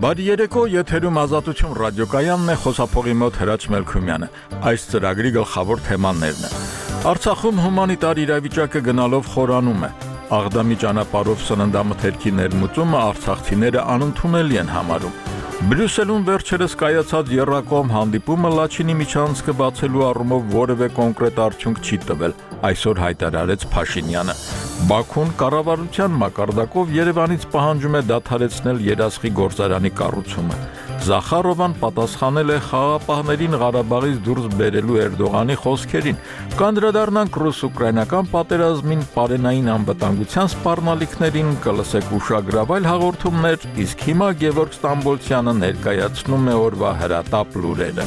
Բարի երեկո, եթերում Ազատություն ռադիոկայանն է, խոսափողի մոտ Հրաչ Մելքումյանը։ Այս ծրագրի գլխավոր թեմաներն են։ Արցախում հումանիտար իրավիճակը գնալով խորանում է։ Աղդամի ճանապարհով սննդամթերքի ներմուծումը արցախցիները անընդունելի են համարում։ Բրյուսելում վերջերս կայացած եռակողմ հանդիպումը Լաչինի միջանցքը բացելու առումով որևէ կոնկրետ արդյունք չի տվել, այսօր հայտարարեց Փաշինյանը։ Բաքուն կառավարության մակարդակով Երևանից պահանջում է դադարեցնել երասխի գործարանի կառուցումը։ Զախարովան պատասխանել է խաղաղապահներին Ղարաբաղից դուրս բերելու Էրդողանի խոսքերին։ Կանդրադառնանք ռուս-ուկրաինական պատերազմին, պարենային անվտանգության սպառնալիքներին, կլսեք ուշագրավայր հաղորդումներ, իսկ հիմա Գևորգ Ստամբոլցյանը ներկայացնում է օրվա հրատապ լուրերը։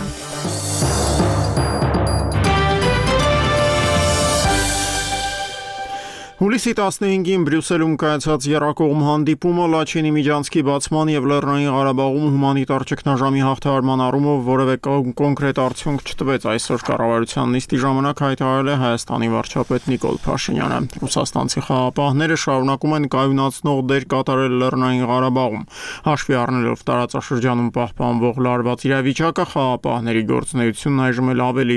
Հուլիսի 15-ին Բրյուսելում կայացած եռակողմ հանդիպումը Լաչինի միջանցքի բացման եւ Լեռնային Ղարաբաղում հումանիտար ճգնաժամի հաղթահարման առումով որևէ կոնկրետ արդյունք չտվեց, այսօր կառավարության նիստի ժամանակ հայտարարել է Հայաստանի վարչապետ Նիկոլ Փաշինյանը։ Ռուսաստանցի խաղաղապահները շարունակում են կայունացնող դեր կատարել Լեռնային Ղարաբաղում։ Հաշվի առնելով տարածաշրջանում պահպանվող լարված իրավիճակը, խաղաղապահների գործունեությունն այժմ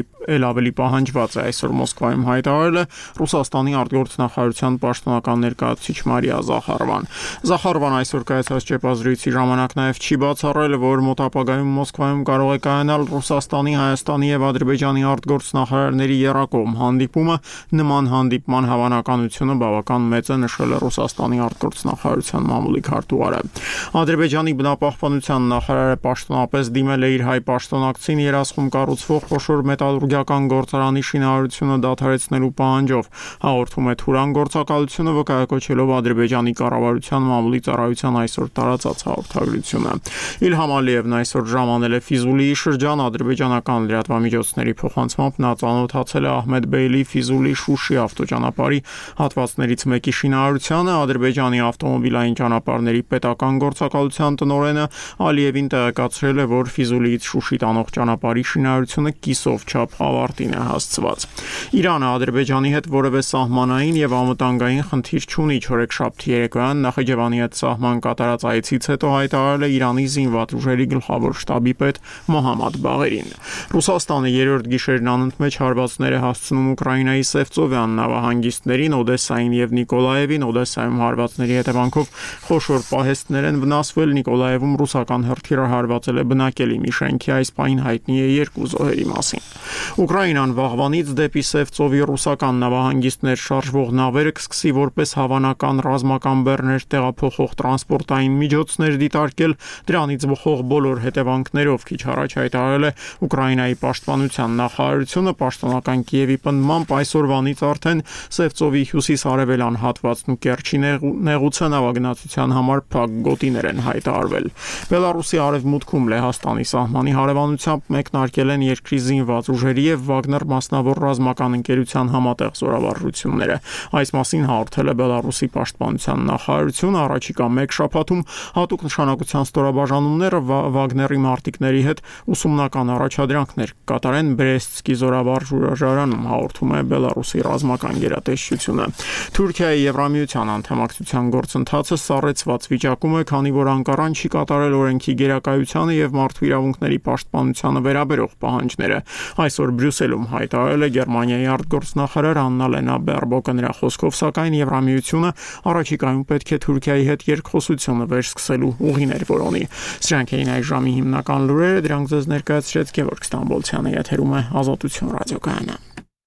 ավելի պահանջված է, այսօր Մոսկվայում հայտարարել է Ռուսաստանի արտգործնախարարության պաշտոնական ներկայացուցիչ Մարիա Զախարովան։ Զախարովան այսօր կայացած ճեպազրույցի ժամանակ նաև չի բացառել, որ մոտ ապագայում Մոսկվայում կարող է կայանալ Ռուսաստանի, Հայաստանի եւ Ադրբեջանի արտգործնախարարների եռակողմ հանդիպումը։ Նման հանդիպման հավանականությունը բավական մեծ է, նշել է Ռուսաստանի արտգործնախարարության մամուլի քարտուղարը։ Ադրբեջանի բնապահպանության նախարարը պաշտոնապես դիմել է իր հայ պաշտոնակցին երասխում կառուցվող խոշոր մետալուրգիական գործարանի շինարարությունը դադարեցնելու պահանջով։ Հաղորդում է Թուրան գործակալությունը, վկայակոչելով Ադրբեջանի կառավարության մամուլի ծառայության այսօր տարածած հաղորդագրությունը։ Իլհամ Ալիևն այսօր ժամանել է Ֆիզուլիի շրջան, ադրբեջանական լրատվամիջոցների փոխանցմամբ նա ծանոթացել է Ահմեդ Բեյլի Ֆիզուլի-Շուշի ավտոճանապարհի հատվածներից մեկի շինարարությանը։ Ադրբեջանի ավտոմոբիլային ճանապարհների պետական գործակալության տնօրենը Ալիևին տեղեկացրել է, որ Ֆիզուլիից Շուշի տանող ճանապարհի շինարարությունը կիսով չափ ավարտին է հասցված։ Իրանը Ադրբեջանի հետ որևէ սահմանային եւ անվտանգային խնդիր չունի։ Չորեքշաբթի երեկոյան Նախիջևանի հետ սահման կատարած այցից հետո հայտարարել է Իրանի զինված ուժերի գլխավոր շտաբի պետ Մոհամմադ Բաղերին։ Ռուսաստանը երրորդ գիշերն անընդմեջ հարվածներ է հասցնում Ուկրաինայի Սևծովյան նավահանգիստներին, Օդեսային եւ Նիկոլաևին։ Օդեսայում հարվածների հետևանքով խոշոր պահեստներ են վնասվել։ Նիկոլաևում ռուսական հրթիռը հարվածել է բնակելի մի շենքի, այս պահին հայտնի է 2 զոհերի մասին։ Ուկրաինան վաղվանից դեպի Սևծովի ռուսական նավահանգիստներ շարժվող նավերը կսկսի որպես հավանական ռազմական բեռներ տեղափոխող տրանսպորտային միջոցներ դիտարկել, դրանից բխող բոլոր հետևանքներով քիչ առաջ հայտարարել է Ուկրաինայի պաշտպանության նախարարությունը։ Պաշտոնական Կիևի պնդմամբ այսօրվանից արդեն Սևծովի հյուսիս-արևելյան հատվածն ու Կերչի նեղուցը նավագնացության համար փակ գոտիներ են հայտարարվել։ Բելարուսի արևմուտքում Լեհաստանի սահմանի հարևանությամբ մեկնարկել են երկրի զինված ուժերի եւ Վագներ մասնավոր ռազմական ընկերության համատեղ զորավարժությունները։ Այս մասին հաղորդել է Բելարուսի պաշտպանության նախարարությունը։ Առաջիկա 1 շաբաթում հատուկ նշանակության ստորաբաժանումները Վագների մարտիկների հետ ուսումնական առաջադրանքներ կկատարեն Բրեստսկի զորավարժարանում, հաղորդում է Բելարուսի ռազմական գերատեսչությունը։ Թուրքիայի Եվրամիության անդամակցության գործընթացը սառեցված վիճակում է, քանի որ Անկարան չի կատարել օրենքի գերակայությանը եւ մարդու իրավունքների պաշտպանությանը վերաբերող պահանջները։ Այսօր Բրյուսելում հայտարարել է Գերմանիայի արտգործնախարար Աննալենա Բերբոկը։ Նրա խոսքով, սակայն Եվրամիությունը առաջիկայում պետք է Թուրքիայի հետ երկխոսությունը վերսկսելու ուղիներ որոնի։ Սրանք էին այս ժամի հիմնական լուրերը, դրանք ձեզ ներկայացրեց Գևորգ Ստամբոլցյանը, եթերում է Ազատություն ռադիոկայանը։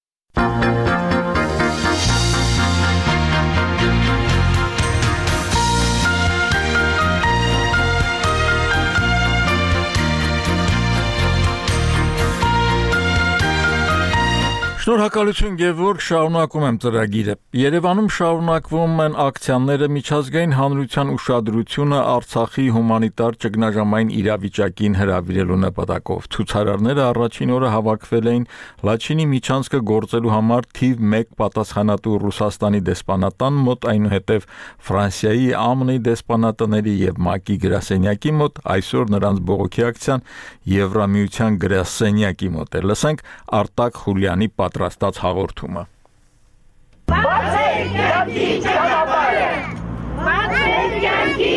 Շնորհակալություն Գևորգ, շարունակում եմ ծրագիրը։ Երևանում շարունակվում են ակցիաները միջազգային հանրության ուշադրությունը Արցախի հումանիտար ճգնաժամային իրավիճակին հրավիրելու նպատակով։ Ցուցարարները առաջին օրը հավաքվել էին Լաչինի միջանցքը գործելու համար թիվ 1 պատասխանատու Ռուսաստանի դեսպանատան մոտ, այնուհետև Ֆրանսիայի, ԱՄՆ-ի դեսպանատների եւ ՄԱԿ-ի գրասենյակի մոտ, այսօր նրանց բողոքի ակցիան Եվրամիության գրասենյակի մոտ է։ Լսենք Արտակ Խուլյանի պատրաստած հաղորդումը։ Բացեք կյանքի ճանապարհը։ Բացեք կյանքի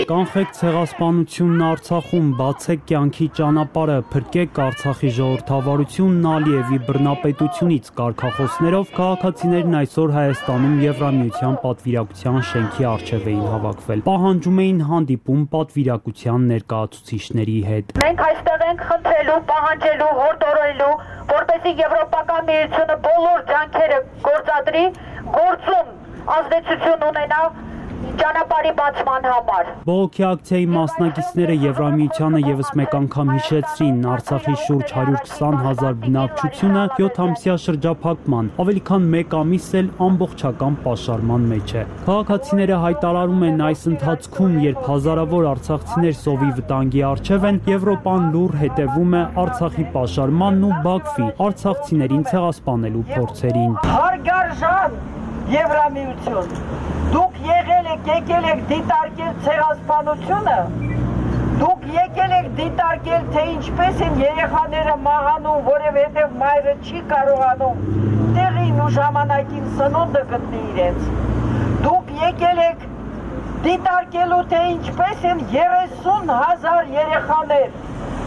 Կանխեք ցեղասպանությունն Արցախում, բացեք կյանքի ճանապարհը, փրկեք Արցախի ժողովրդավարությունն Ալիևի բռնապետությունից կարգախոսներով քաղաքացիներն այսօր Հայաստանում Եվրամիության պատվիրակության շենքի առջև էին հավաքվել։ Պահանջում էին հանդիպում պատվիրակության ներկայացուցիչների հետ։ Մենք այստեղ ենք խնդրելու, պահանջելու, հորդորելու, որպեսզի Եվրոպական միությունը բոլոր ջանքերը գործադրի, գործում ազդեցություն ունենա ճանապարհի բացման համար։ Բողոքի ակցիայի մասնակիցները Եվրամիությանը եւս մեկ անգամ հիշեցրին Արցախի շուրջ 120,000 բնակչությունը 7-ամսյա շրջափակման, ավելի քան 1 ամիս էլ ամբողջական պաշարման մեջ է։ Քաղաքացիները հայտարարում են այս ընթացքում, երբ հազարավոր արցախցիներ սովի վտանգի առջև են, Եվրոպան լուր հետևում է Արցախի պաշարմանն ու Բաքվի արցախցիներին ցեղասպանելու փորձերին։ Հարգարժան Եվրամիություն, դուք եկել եք դիտարկել ցեղասպանությունը, դուք եկել եք դիտարկել, թե ինչպես են երեխաները մահանում, որովհետև մայրը չի կարողանում տեղին ու ժամանակին սնունդը գտնի իրենց։ Դուք եկել եք դիտարկելու, թե ինչպես են 30,000 երեխաներ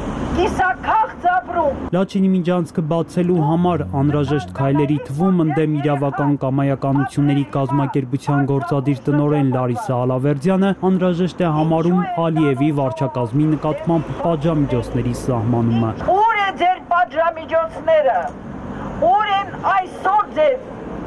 կիսաքաղց ապրում։ Լաչինի միջանցքը բացելու համար անհրաժեշտ քայլերի թվում ընդդեմ իրավական կամայականությունների կազմակերպության գործադիր տնօրեն Լարիսա Ալավերդյանը անհրաժեշտ է համարում Ալիևի վարչակազմի նկատմամբ պատժամիջոցների սահմանումը։ Ուր է ձեր պատժամիջոցները։ Ուր են այսօր ձեր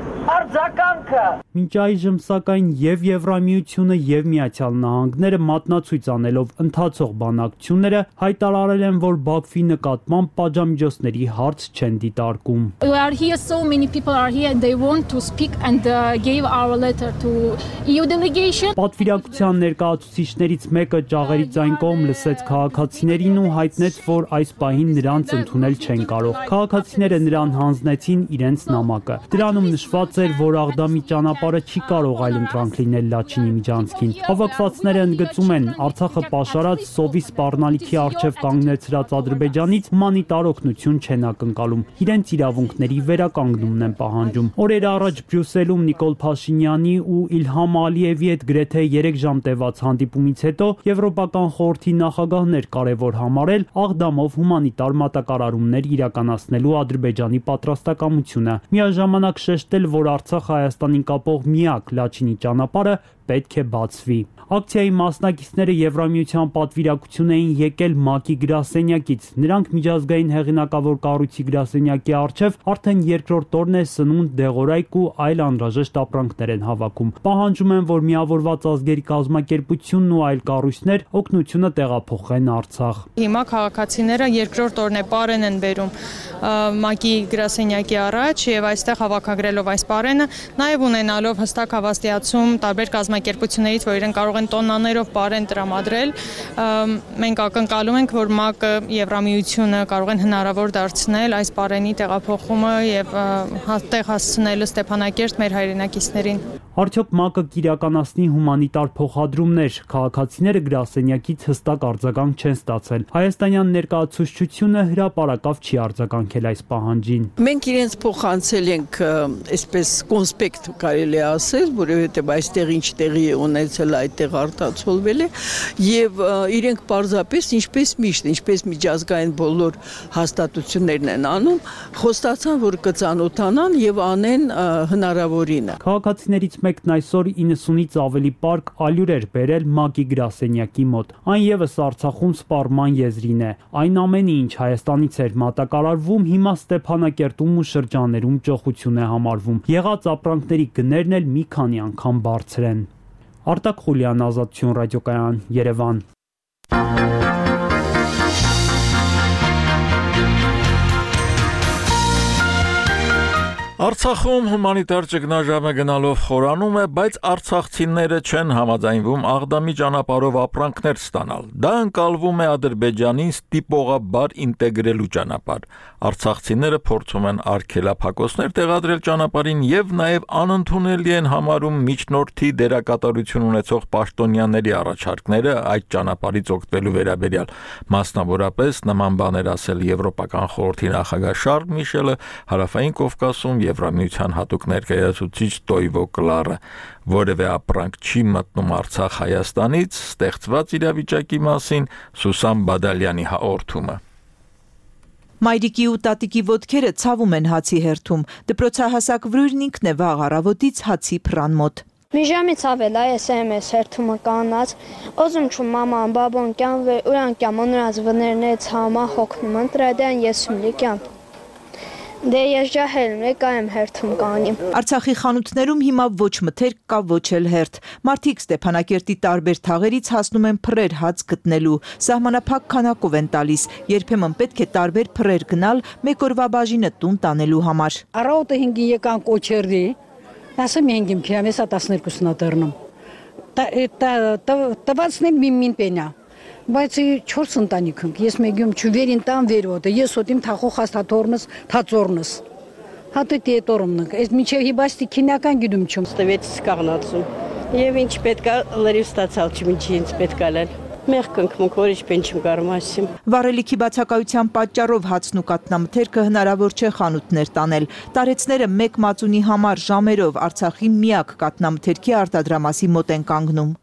արձագանքը։ Մինչ այժմ սակայն եւ Եվրամիությունը եւ Միացյալ Նահանգները մատնացույց անելով ընթացող բանակցությունները հայտարարել են, որ Բաքվի նկատմամբ պատժամիջոցների հարց չեն դիտարկում։ We are here, so many people are here and they want to speak and gave our letter to EU delegation. Պատվիրակության ներկայացուցիչներից մեկը ճաղերից այն կողմ լսեց քաղաքացիներին ու հայտնեց, որ այս պահին նրանց ընդունել չեն կարող։ Քաղաքացիները նրան հանձնեցին իրենց նամակը։ Դրանում նշված էր, որ Աղդամի ճանապարհը չի կարող այլ ընտրանք լինել Լաչինի միջանցքին։ Հավաքվածները ընդգծում են, Արցախը պաշարած սովի սպառնալիքի առջև կանգնեցրած Ադրբեջանից հումանիտար օգնություն չեն ակնկալում, իրենց իրավունքների վերականգնումն են պահանջում։ Օրեր առաջ Բրյուսելում Նիկոլ Փաշինյանի ու Իլհամ Ալիևի հետ գրեթե 3 ժամ տևած հանդիպումից հետո Եվրոպական խորհրդի նախագահն էր կարևոր համարել Աղդամով հումանիտար մատակարարումներ իրականացնելու Ադրբեջանի պատրաստակամությունը։ Միաժամանակ շեշտել, որ Արցախ Հայաստանին կապող միակ Լաչինի ճանապարհը պետք է բացվի։ Ակցիայի մասնակիցները Եվրամիության պատվիրակություն էին եկել ՄԱԿ-ի գրասենյակից։ Նրանք միջազգային հեղինակավոր կառույցի գրասենյակի առջև արդեն երկրորդ օրն է սնունդ, դեղորայք ու այլ անհրաժեշտ ապրանքներ են հավաքում։ Պահանջում են, որ Միավորված ազգերի կազմակերպությունն ու այլ կառույցներ օգնությունը տեղափոխեն Արցախ։ Հիմա քաղաքացիները երկրորդ օրն է պարեն են բերում ՄԱԿ-ի գրասենյակի առաջ եւ այստեղ հավաքագրելով այս պարենը, նաեւ ունենալով հստակ հավաստիացում տարբեր կազմակերպություններից, որ իրենք կարող են տոննաներով պարեն տրամադրել, մենք ակնկալում ենք, որ ՄԱԿ-ը, Եվրամիությունը կարող են հնարավոր դարձնել այս պարենի տեղափոխումը եւ տեղ հասցնելը Ստեփանակերտ մեր հայրենակիցներին։ Արդյոք ՄԱԿ-ը կիրականացնի հումանիտար փոխադրումներ, քաղաքացիները գրասենյակից հստակ արձագանք չեն ստացել։ Հայաստանյան ներկայացուցչությունը հրապարակավ չի արձագանքել այս պահանջին։ Մենք իրենց փոխանցել ենք այսպես կոնսպեկտ կարելի է ասել, որովհետև այստեղ ինչ տեղի է ունեցել, այդտեղ արտացոլվել է եւ իրենք պարզապես ինչպես միշտ, ինչպես միջազգային բոլոր հաստատություններն են անում, խոստացան, որ կծանոթանան եւ անեն հնարավորինը։ Քաղաքացիներից մեկն այսօր 90-ից ավելի պարկ ալյուր էր բերել ՄԱԿ-ի գրասենյակի մոտ։ Այն եւս Արցախում սպառման եզրին է։ Այն ամենը, ինչ Հայաստանից էր մատակարարվում, հիմա Ստեփանակերտում ու շրջաներում ճոխություն է համարվում։ Եղած ապրանքների գներն էլ մի քանի անգամ բարձր են։ Արտակ Խուլյան, Ազատություն ռադիոկայան, Երևան։ Արցախում հումանիտար ճգնաժամը գնալով խորանում է, բայց արցախցիները չեն համաձայնվում Աղդամի ճանապարհով ապրանքներ ստանալ։ Դա ընկալվում է Ադրբեջանին ստիպողաբար ինտեգրելու ճանապարհ։ Արցախցիները փորձում են արգելափակոսներ տեղադրել ճանապարհին եւ նաեւ անընդունելի են համարում միջնորդի դերակատարություն ունեցող պաշտոնյաների առաջարկները այդ ճանապարհից օգտվելու վերաբերյալ։ Մասնավորապես նման բաներ ասել Եվրոպական խորհրդի նախագահ Շարլ Միշելը Հարավային Կովկասում Եվրամիության հատուկ ներկայացուցիչ Տոյվո Կլարը, որևէ ապրանք չի մտնում Արցախ Հայաստանից, ստեղծված իրավիճակի մասին Սուսան Բադալյանի հաղորդումը։ Մայրիկի ու տատիկի ոտքերը ցավում են հացի հերթում, դպրոցահասակ վրույրն ինքն է վաղ առավոտից հացի փռան մոտ։ Մի ժամից ավել SMS հերթումը կանած, օզում չու մաման, բաբոն կյան վե ուրան կյամ օնրած վներնեց համա հոգնում ընտրադյան եսում լիկյան։ Դե ես ջահելն է կայեմ հերթում կանիմ։ Արցախի խանութներում հիմա ոչ մթերք կա ոչ էլ հերթ։ Մարդիկ Ստեփանակերտի տարբեր թաղերից հասնում են փռեր հաց գտնելու, սահմանափակ քանակով են տալիս, երբեմն պետք է տարբեր փռեր գնալ մեկ օրվա բաժինը տուն տանելու համար։ Առավոտը 5-ին եկան կոչերդի, ասեմ 5-ին քիամ էսա 12-ն դեռնում։ Տվածնեմ մին պենա։ Բայց 4 ընտանիք ենք, ես մեգյում չուվերին տան վերոտը, ես ոտիմ թախող հաստաթորնս, թածորնս։ Հատը տետորումնք, ես միջև հիբաստի քինական գիդում չում։ Ստվեցից կաղնացում։ Եվ ինչ պետքա լրիվ ստացալ չմիջի ինձ պետքա լել։ Մեղքնք մունք որիչ պեն չմ կարմասիմ։ Վառելիքի բացակայության պատճառով հացն ու կատնամթերքը հնարավոր չէ խանութներ տանել։ Տարեցները մեկ մածունի համար ժամերով Արցախի միակ կատնամթերքի արտադրամասի մոտ են կանգնում։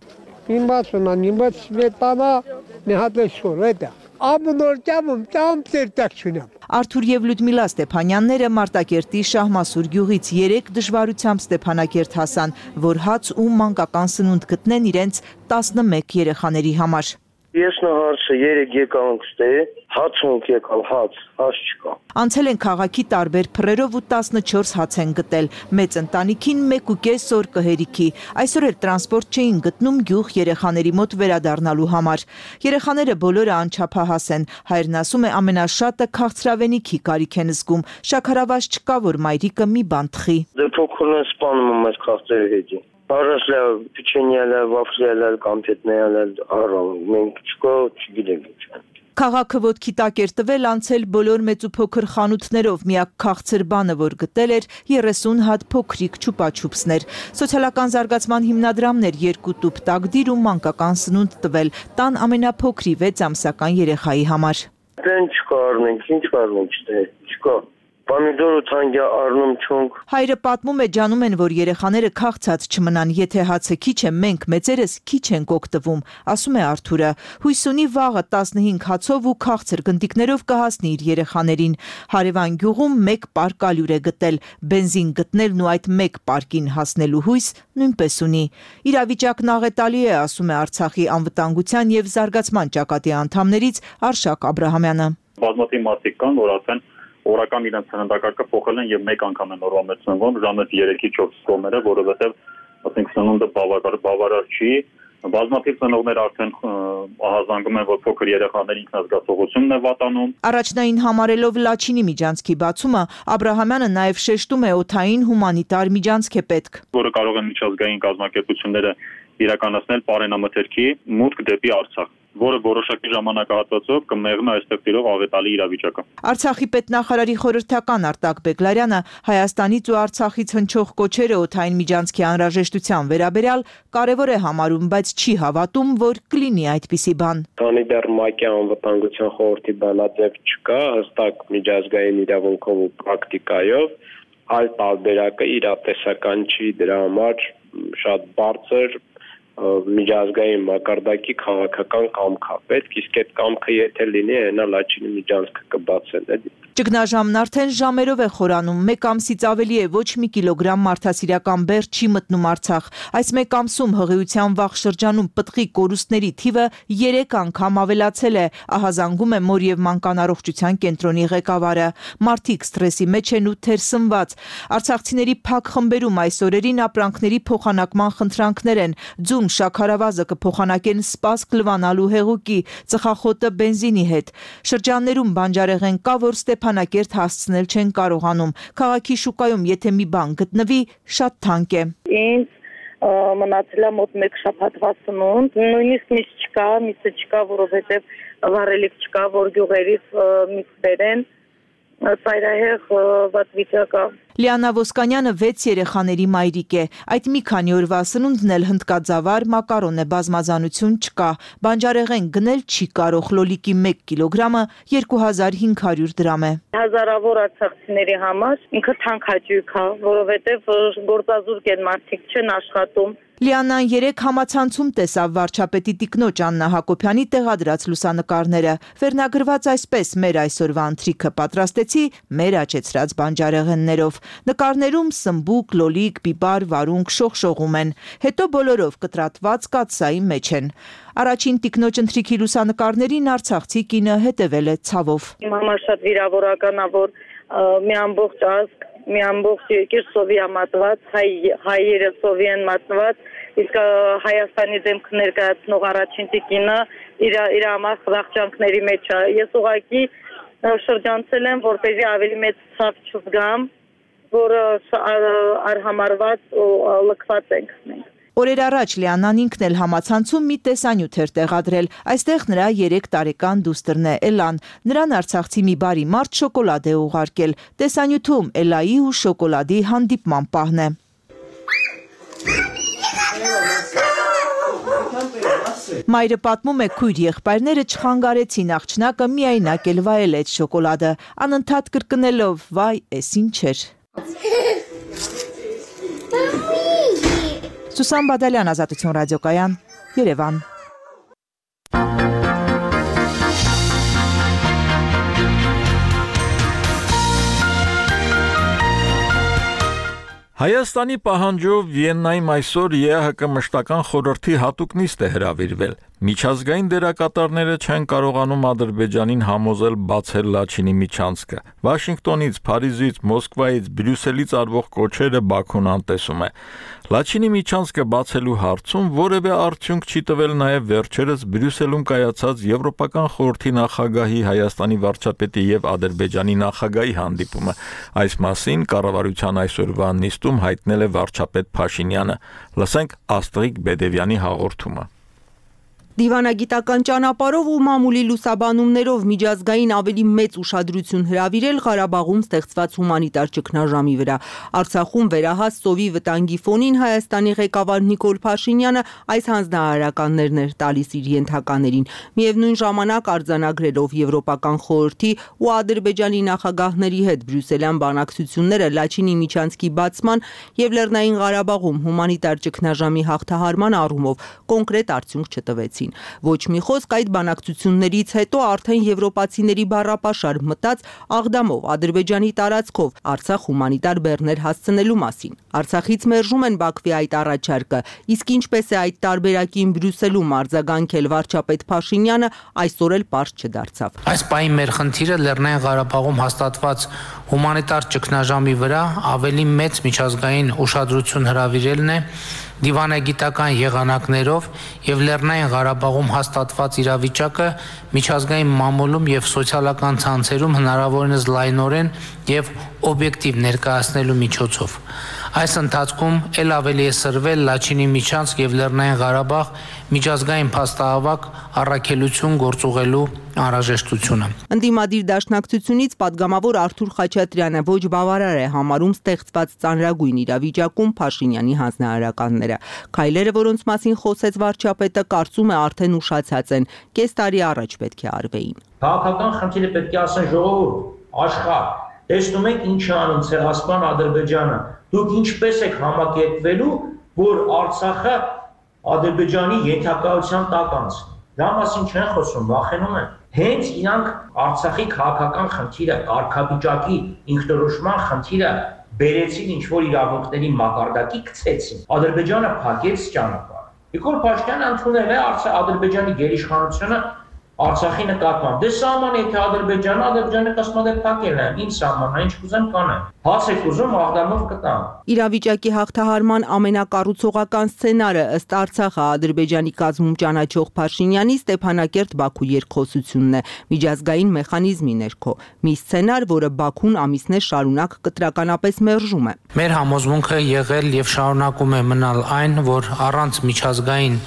Արթուր եւ Լյուդմիլա Ստեփանյանները Մարտակերտի Շահմասուր գյուղից 3 դժվարությամբ Ստեփանակերտ հասան, որ հաց ու մանկական սնունդ գտնեն իրենց 11 երեխաների համար։ Ես նահարսը 3 եկանք ստե, հաց ունք եկալ, հաց չկա։ Անցել են քաղաքի տարբեր փռերով ու 14 հաց են գտել, մեծ ընտանիքին 1.5 օր կհերիքի, այսօր էլ տրանսպորտ չէին գտնում գյուղ երեխաների մոտ վերադառնալու համար։ Երեխաները բոլորը անչափահաս են, հայրն ասում է ամենաշատը քաղցրավենիքի կարիք են զգում, շաքարավազ չկա, որ մայրիկը մի բան թխի։ Դե փոքրն սպանում եմ այս քաղցրերի հետի։ Parasla picheniala, vafliala, konfetniala, arrom, մենք չկա, չգիտենք։ Քաղաքը ոտքի տակ էր տվել անցել բոլոր մեծ ու փոքր խանութներով, միակ քաղցր բանը, որ գտել էր 30 հատ փոքրիկ չուպաչուպսներ։ Սոցիալական զարգացման հիմնադրամներ 2 տուփ տակդիր ու մանկական սնունդ տվել տան ամենափոքրի 6 ամսական երեխայի համար։ Դեն չկա առնենք, ինչ առնենք, չկա։ Պամիդորը թանկյա առնում չունք։ Հայրը պատմում է ջանում են, որ երեխաները քաղցած չմնան, եթե հացը քիչ է, մենք մեծերս քիչ ենք օգտվում, ասում է Արթուրը։ Հույս ունի վաղը 15 հացով ու քաղցր գնդիկներով կհասնի իր երեխաներին։ Հարևան գյուղում 1 պարկ ալյուր է գտել, բենզին գտնելն ու այդ 1 պարկին հասնելու հույս նույնպես ունի։ Իրավիճակն աղետալի է, ասում է Արցախի անվտանգության եւ զարգացման ճակատի անդամներից Արշակ Աբրահամյանը։ Բազմաթիվ մարդիկ կան, որ ասեն օրական իրենց սննդակարգը փոխել են եւ մեկ անգամ են օրվա մեջ սնվում, ժամը 3-ից 4 կոմերը, որովհետեւ ասենք սնունդը բավարար չի։ Բազմաթիվ ծնողներ արդեն ահազանգում են, որ փոքր երեխաների ինքնազգացողությունն է վատանում։ Առաջնային համարելով Լաչինի միջանցքի բացումը, Աբրահամյանը նաեւ շեշտում է օդային հումանիտար միջանցք է պետք, որը կարող են միջազգային կազմակերպությունները իրականացնել պարենամթերքի մուտք դեպի Արցախ, որը որոշակի ժամանակահատվածով կմեղմի այստեղ տիրող աղետալի իրավիճակը։ Արցախի պետնախարարի խորհրդական Արտակ Բեգլարյանը Հայաստանից ու Արցախից հնչող կոչերը օդային միջանցքի անհրաժեշտության վերաբերյալ կարևոր է համարում, բայց չի հավատում, որ կլինի այդպիսի բան։ Քանի դեռ ՄԱԿ-ի անվտանգության խորհրդի բանաձև չկա, հստակ միջազգային իրավունքով ու պրակտիկայով, այլ տարբերակը իրատեսական չի, դրա համար շատ բարձր միջազգային մակարդակի քաղաքական կամք է պետք, իսկ այդ կամքը եթե լինի, այնա Լաչինի միջանցքը կբացեն, էլի։ Ճգնաժամն արդեն ժամերով է խորանում, 1 ամսից ավելի է ոչ մի կիլոգրամ մարդասիրական բեռ չի մտնում Արցախ։ Այս 1 ամսում հղիության վաղ շրջանում պտղի կորուստների թիվը 3 անգամ ավելացել է, ահազանգում է մոր եւ մանկանան առողջության կենտրոնի ղեկավարը։ Մարդիկ սթրեսի մեջ են ու թերսնված։ Արցախցիների փակ խմբերում այս օրերին ապրանքների փոխանակման խնդրանքներ են։ Ձուն շաքարավազը կփոխանակեն սպասք լվանալու հեղուկի, ծխախոտը բենզինի հետ։ Շրջաններում բանջարեղեն կա, որ Ստեփանակերտ հասցնել չեն կարողանում։ Քաղաքի շուկայում եթե մի բան գտնվի, շատ թանկ է։ Ինձ մնացել է մոտ 1 շաբաթվա սնունդ, նույնիսկ միսը չկա, որովհետև վառելիք չկա, որ գյուղերից միս բերեն։ Ծայրահեղ վատ վիճակա։ Լիանա Ոսկանյանը 6 երեխաների մայրիկ է։ Այդ մի քանի օրվա սնունդն էլ հնդկաձավար, մակարոն է, բազմազանություն չկա։ Բանջարեղեն գնել չի կարող, լոլիկի 1 կիլոգրամը 2500 դրամ է։ Հազարավոր արցախցիների համար ինքը թանկ հաճույք է, որովհետև գործազուրկ են մարդիկ չեն աշխատում։ Լիանան 3 համացանցում տեսավ վարչապետի տիկնոջ Աննա Հակոբյանի տեղադրած լուսանկարները։ Վերնագրված այսպես՝ մեր այսօրվա ընթրիքը պատրաստեցի մեր աճեցրած բանջարեղեններով։ Նկարներում սմբուկ, լոլիկ, բիբար, վարունգ շողշողում են։ Հետո բոլորով կտրատված կաթսայի մեջ են։ Առաջին տիկնոջ ընթրիքի լուսանկարներին արցախցի կինը հետևել է ցավով։ Իմ համար շատ վիրավորական է, որ մի ամբողջ ազգ, մի ամբողջ երկիր սովի մատված, հայերը սովի են մատնված, իսկ Հայաստանի դեմք ներկայացնող առաջին տիկինը իր համար խղճանքների մեջ է։ Ես ուղղակի շրջանցել եմ, որպեսզի ավելի մեծ ցավ չզգամ, որ արհամարված ու լքված ենք մենք։ Օրեր առաջ Լիանան ինքն էլ համացանցում մի տեսանյութ էր տեղադրել։ Այստեղ նրա 3 տարեկան դուստրն է Էլան։ Նրան արցախցի մի բարի մարդ շոկոլադ է ուղարկել։ Տեսանյութում Էլայի ու շոկոլադի հանդիպման պահն է։ Մայրը պատմում է, քույր եղբայրները չխանգարեցին աղջնակը միայնակ էլ վայել այդ շոկոլադը, անընդհատ կրկնելով՝ վայ, էս ինչ էր։ Սուսան Բադալյան, Ազատություն ռադիոկայան, Երևան։ Հայաստանի պահանջով Վիեննայում այսօր ԵԱՀԿ մշտական խորհրդի հատուկ նիստ է հրավիրվել։ Միջազգային դերակատարները չեն կարողանում Ադրբեջանին համոզել բացել Լաչինի միջանցքը։ Վաշինգտոնից, Փարիզից, Մոսկվայից, Բրյուսելից արվող կոչերը Բաքուն անտեսում է։ Լաչինի միջանցքը բացելու հարցում որևէ արդյունք չի տվել նաև վերջերս Բրյուսելում կայացած Եվրոպական խորհրդի նախագահի, Հայաստանի վարչապետի եւ Ադրբեջանի նախագահի հանդիպումը։ Այս մասին կառավարության այսօրվա նիստում հայտնել է վարչապետ Փաշինյանը։ Լսենք Աստղիկ Բեդևյանի հաղորդումը։ Դիվանագիտական ճանապարհով ու մամուլի լուսաբանումներով միջազգային ավելի մեծ ուշադրություն հրավիրել Ղարաբաղում ստեղծված հումանիտար ճգնաժամի վրա։ Արցախում վերահաս սովի վտանգի ֆոնին Հայաստանի ղեկավար Նիկոլ Փաշինյանը այս հանձնարարականներն էր տալիս իր ենթականերին։ Միևնույն ժամանակ արձանագրելով Եվրոպական խորհրդի ու Ադրբեջանի նախագահների հետ բրյուսելյան բանակցությունները Լաչինի միջանցքի բացման եւ Լեռնային Ղարաբաղում հումանիտար ճգնաժամի հաղթահարման առումով կոնկրետ արդյունք չտվեցին։ Ոչ մի խոսք այդ բանակցություններից հետո արդեն եվրոպացիների բառապաշար մտած Աղդամով Ադրբեջանի տարածքով Արցախ հումանիտար բեռներ հասցնելու մասին։ Արցախից մերժում են Բաքվի այդ առաջարկը, իսկ ինչպես է այդ տարբերակին Բրյուսելում արձագանքել վարչապետ Փաշինյանը, այսօր էլ պարզ չդարձավ։ Այս պահին մեր խնդիրը Լեռնային Ղարաբաղում հաստատված հումանիտար ճգնաժամի վրա ավելի մեծ միջազգային ուշադրություն հրավիրելն է դիվանագիտական եղանակներով եւ Լեռնային Ղարաբաղում հաստատված իրավիճակը միջազգային մամուլում եւ սոցիալական ցանցերում հնարավորինս լայնորեն եւ օբյեկտիվ ներկայացնելու միջոցով։ Այս ընթացքում ել ավելի է սրվել Լաչինի միջանցք եւ Լեռնային Ղարաբաղ միջազգային փաստահավաք առաքելություն գործուղելու անհրաժեշտությունը։ Ընդդիմադիր դաշնակցությունից падգամավոր Արթուր Խաչատրյանը ոչ բավարար է համարում ստեղծված ծանրագույն իրավիճակում Փաշինյանի հանձնարարականները։ Քայլերը, որոնց մասին խոսեց վարչապետը, կարծում է արդեն ուշացած են, կես տարի առաջ պետք է արվեին։ Քաղաքական խնդիրը պետք է ասեն ժողովուրդ, աշխարհ։ Տեսնում եք ինչ է անում Ցեղասպան Ադրբեջանը։ Դուք ինչպես եք համակերպվելու, որ Արցախը Ադրբեջանի ենթակայության տակ անցնի։ Դա մասին չեն խոսում, վախենում են։ Հենց իրանք Արցախի քաղաքական խնդիրը, կարգավիճակի ինքնորոշման խնդիրը բերեցին ինչ-որ իրավունքների մակարդակի գցեցին։ Ադրբեջանը փակեց ճանապարհը։ Նիկոլ Փաշինյանը ընդունել է Ադրբեջանի գերիշխանությունը Արցախի նկատմամբ։ Դե սահման եթե Ադրբեջանը կասմադե փակել է, ինչ սահման, ինչ կուզեմ կանեմ։ Հաց եք ուզում Աղդամով կտամ։ Իրավիճակի հաղթահարման ամենակառուցողական սցենարը ըստ Արցախը Ադրբեջանի կազմում ճանաչող Փաշինյանի Ստեփանակերտ-Բաքու երկխոսությունն է միջազգային մեխանիզմի ներքո։ Մի սցենար, որը Բաքուն ամիսներ շարունակ կտրականապես մերժում է։ Մեր համոզմունքը եղել եւ շարունակում է մնալ այն, որ առանց միջազգային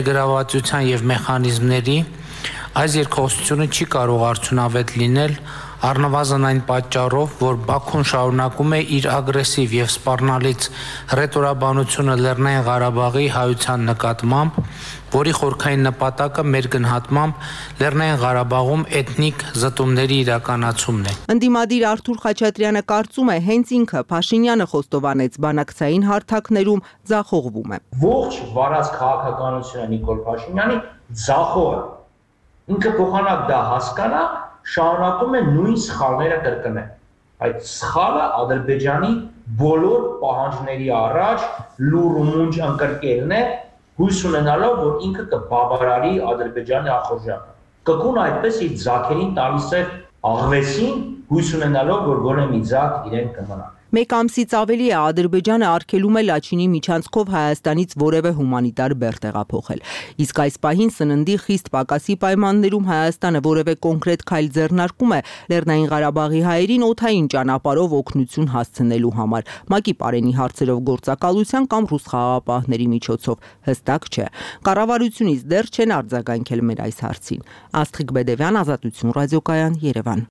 ներգրավվածության եւ մեխանիզմների այս երկխոսությունը չի կարող արդյունավետ լինել Առնվազն այն պատճառով, որ Բաքուն շարունակում է իր ագրեսիվ եւ սպառնալից ռետորաբանությունը Լեռնային Ղարաբաղի հայության նկատմամբ, որի խորքային նպատակը մեր գնահատմամբ Լեռնային Ղարաբաղում էթնիկ զտումների իրականացումն է։ Ընդդիմադիր Արթուր Խաչատրյանը կարծում է, հենց ինքը Փաշինյանը խոստովանեց բանակցային հարթակներում ձախողվում է։ Ողջ վարած քաղաքականությունը Նիկոլ Փաշինյանի ձախողը։ Ինքը փոխանակ դա հասկանա, շարունակում է նույն սխալները կրկնել։ Այդ սխալը Ադրբեջանի բոլոր պահանջների առաջ լուր ու մունջ ընկրկելն է, հույս ունենալով, որ ինքը կբավարարի Ադրբեջանի ախորժակը։ Կկուն այդպես իր ձագերին տալիս է աղվեսին, հույս ունենալով, որ գոնե մի ձագ իրեն կմնա։ Մեկ ամսից ավելի է Ադրբեջանը արգելում է Լաչինի միջանցքով Հայաստանից որևէ հումանիտար բեռ տեղափոխել։ Իսկ այս պահին սննդի խիստ պակասի պայմաններում Հայաստանը որևէ կոնկրետ քայլ ձեռնարկում է Լեռնային Ղարաբաղի հայերին օդային ճանապարհով օգնություն հասցնելու համար։ ՄԱԿ-ի պարենի հարցերով գործակալության կամ ռուս խաղաղապահների միջոցով հստակ չէ։ Կառավարությունից դեռ չեն արձագանքել մեր այս հարցին։ Աստղիկ Բեդևյան, Ազատություն ռադիոկայան, Երևան։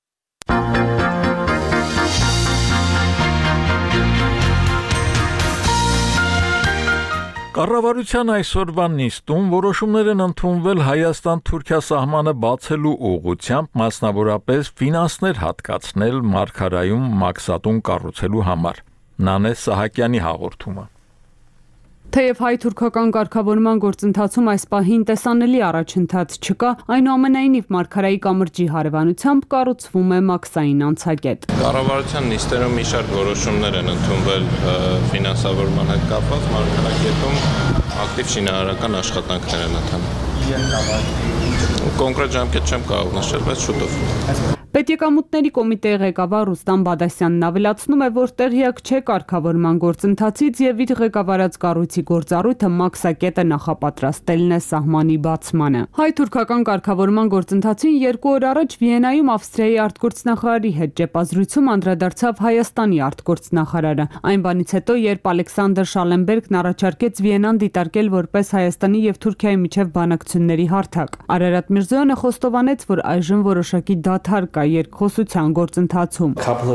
Կառավարության այսօրվա նիստում որոշումներ են ընդունվել Հայաստան-Թուրքիա սահմանը բացելու ուղղությամբ, մասնավորապես ֆինանսներ հատկացնել Մարգարայում մաքսատուն կառուցելու համար։ Նանե Սահակյանի հաղորդումը։ Թեև հայ-թուրքական կարգավորման գործընթացում այս պահին տեսանելի առաջընթաց չկա, այնուամենայնիվ Մարգարայի կամրջի հարևանությամբ կառուցվում է մաքսային անցակետ։ Կառավարության նիստերում մի շարք որոշումներ են ընդունվել ֆինանսավորման հետ կապված, Մարգարակետում ակտիվ շինարարական աշխատանքներ են ընթանում։ Կոնկրետ ժամկետ չեմ կարող նշել, բայց շուտով։ Պետեկամուտների կոմիտեի ղեկավար Ռուստամ Բադասյանն ավելացնում է, որ տեղյակ չէ կարգավորման գործընթացից եւ իր ղեկավարած կառույցի գործառույթը մաքսակետը նախապատրաստելն է սահմանի բացմանը։ Հայ-թուրքական կարգավորման գործընթացին 2 օր առաջ Վիեննայում Ավստրիայի արտգործնախարարի հետ ճեպազրույցում անդրադարձավ Հայաստանի արտգործնախարարը։ Այն բանից հետո, երբ Ալեքսանդր Շալենբերգն առաջարկեց Վիեննան դիտարկել որպես Հայաստանի եւ Թուրքիայի միջև բանակցությունների հարթակ, Արարատ Միրզոյանը խոստովանեց, որ այժմ որոշակի դադար կա երկխոսության գործընթացում։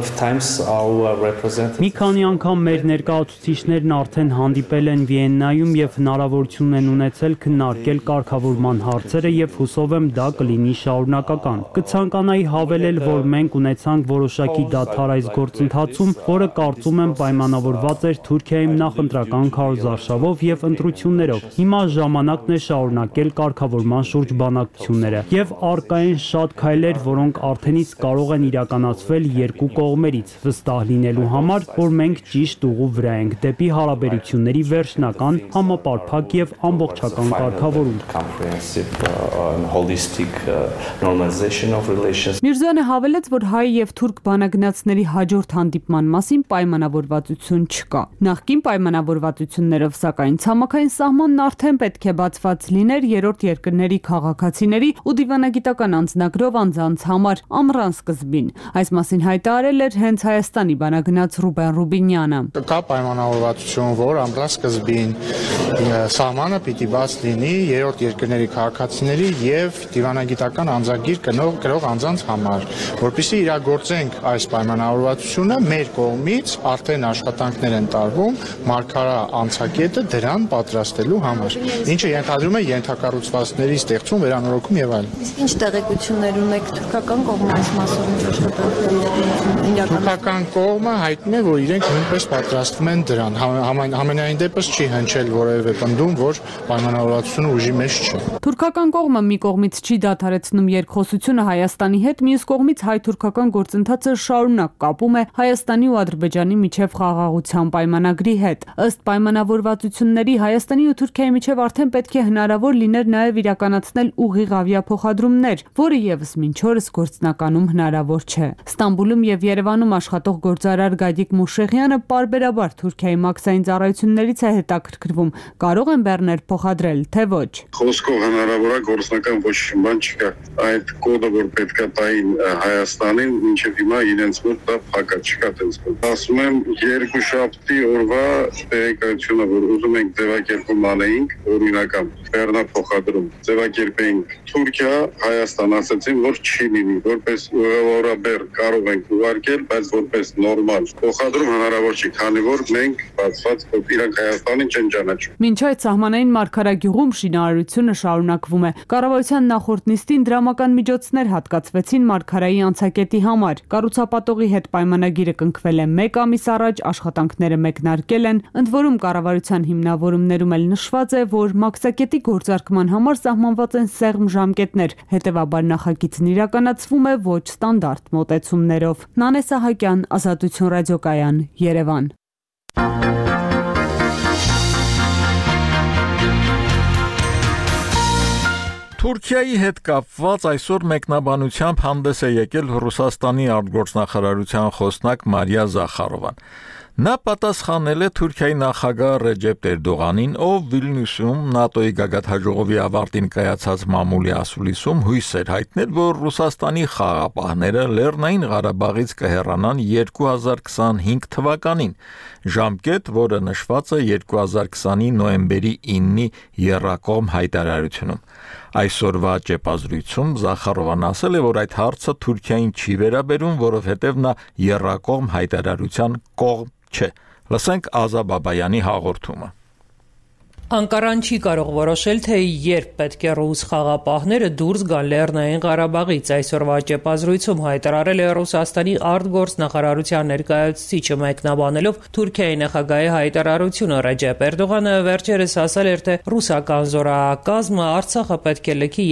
Մի քանի անգամ մեր ներկայացուցիչներն արդեն հանդիպել են Վիեննայում եւ հնարավորություն են ունեցել քննարկել կարգավորման հարցերը եւ հուսով եմ դա կլինի շարունակական։ Կցանկանայի հավելել, որ մենք ունեցանք որոշակի դադար այս գործընթացում, որը կարծում եմ պայմանավորված էր Թուրքիայի նախընտրական քարոզարշավով եւ ընտրություններով։ Հիմա ժամանակն է շարունակել կարգավորման շուրջ բանակցությունները եւ արկային շատ քայլեր, որոնք արդեն կարող են իրականացվել երկու կողմերից, վստահ լինելու համար, որ մենք ճիշտ ուղու վրա ենք դեպի հարաբերությունների վերջնական, համապարփակ եւ ամբողջական կարգավորում։ Միրզոյանը հավելեց, որ հայ եւ թուրք բանագնացների հաջորդ հանդիպման մասին պայմանավորվածություն չկա։ Նախկին պայմանավորվածություններով, սակայն ցամաքային սահմանն արդեն պետք է բացված լիներ երրորդ երկրների քաղաքացիների ու դիվանագիտական անձնագրով անձանց համար ամռան սկզբին։ Այս մասին հայտարարել էր հենց Հայաստանի բանագնաց Ռուբեն Ռուբինյանը։ Կա պայմանավորվածություն, որ ամռան սկզբին սահմանը պիտի բաց լինի երրորդ երկրների քաղաքացիների եւ դիվանագիտական անձագիր կրող անձանց համար, որպեսզի իրագործենք այս պայմանավորվածությունը մեր կողմից արդեն աշխատանքներ են տարվում Մարգարա անցակետը դրան պատրաստելու համար, ինչը ենթադրում է ենթակառուցվածքների ստեղծում, վերանորոգում եւ այլն։ Իսկ ինչ տեղեկություններ ունեք թուրքական կողմից այս մասով աշխատանքների Թուրքական կողմը հայտնում է, որ իրենք նույնպես պատրաստվում են դրան։ Համենայն դեպս չի հնչել որևէ պնդում, որ պայմանավորվածությունը ուժի մեջ չէ։ Թուրքական կողմը մի կողմից չի դադարեցնում երկխոսությունը Հայաստանի հետ, մյուս կողմից հայ-թուրքական գործընթացը շարունակ կապում է Հայաստանի ու Ադրբեջանի միջև խաղաղության պայմանագրի հետ։ Ըստ պայմանավորվածությունների Հայաստանի ու Թուրքիայի միջև արդեն պետք է հնարավոր լիներ նաև իրականացնել ուղիղ ավիափոխադրումներ, որը եւս մինչ օրս գործնականում հնարավոր չէ։ Ստամբուլում եւ Երևանում աշխատող գործարար Գադիկ Մուշեղյանը պարբերաբար Թուրքիայի մաքսային ծառայություններից է հետաքրքրվում։ Կարող են բեռներ փոխադրել, թե ոչ։ Խոսքով հնարավոր է, գործնական ոչ բան չկա։ Այդ կոդը, որ պետքա տային Հայաստանին, մինչև հիմա իրենց մոտ դա փակ է, չկա տենց կոդ։ Ասում եմ, երկուշաբթի օրվա տեղեկայությունը, որ ուզում ենք ձևակերպում անեինք, օրինական բեռնափոխադրում ձևակերպեինք Թուրքիա, Հայաստան ասացին, որ չի լինի, որ որպես ուղևորաբեր կարող ենք ուղարկել, բայց որպես նորմալ փոխադրում հնարավոր չի, քանի որ մենք բացված իրանք Հայաստանին չեն ճանաչում։ Մինչ այդ սահմանային մարգարագյուղում շինարարությունը շարունակվում է։ Կառավարության նախորդ նիստին դրամական միջոցներ հատկացվեցին մարգարայի անցակետի համար։ Կառուցապատողի հետ պայմանագիրը կնքվել է 1 ամիս առաջ, աշխատանքները մեկնարկել են, ընդ որում կառավարության հիմնավորումներում էլ նշված է, որ մաքսակետի գործարկման համար սահմանված են սեղմ ժամկետներ, հետևաբար նախագիծն իրականացվում է ոչ ստանդարտ մոտեցումներով։ Նանե Սահակյան, Ազատություն ռադիոկայան, Երևան։ Թուրքիայի հետ կապված այսօր մեկնաբանությամբ հանդես է եկել Ռուսաստանի արտգործնախարարության խոսնակ Մարիա Զախարովան։ Նա պատասխանել է Թուրքիայի նախագահ Ռեջեփ Էրդողանին, ով Վիլնյուսում ՆԱՏՕ-ի գագաթնաժողովի ավարտին կայացած մամուլի ասուլիսում հույս էր հայտնել, որ Ռուսաստանի խաղապահները Լեռնային Ղարաբաղից կհեռանան 2025 թվականին, ժամկետ, որը նշված է 2020-ի նոյեմբերի 9-ի եռակողմ հայտարարությունում։ Այսօրվա ճեպազրույցում Զախարովան ասել է, որ այդ հարցը Թուրքիային չի վերաբերում, որովհետև նա եռակողմ հայտարարության կողմ չէ։ Լսենք Ազա Բաբայանի հաղորդումը։ Անկարան չի կարող որոշել, թե երբ պետք է ռուս խաղապահները դուրս գան Լեռնային Ղարաբաղից։ Այսօրվա ճեպազրույցում հայտարարել է Ռուսաստանի արտգործնախարարության ներկայացուցիչը մեկնաբանելով Թուրքիայի նախագահի հայտարարությունը։ Ռեջեփ Էրդողանը վերջերս ասել էր, թե ռուսական զորակազմը Արցախը պետք է լքի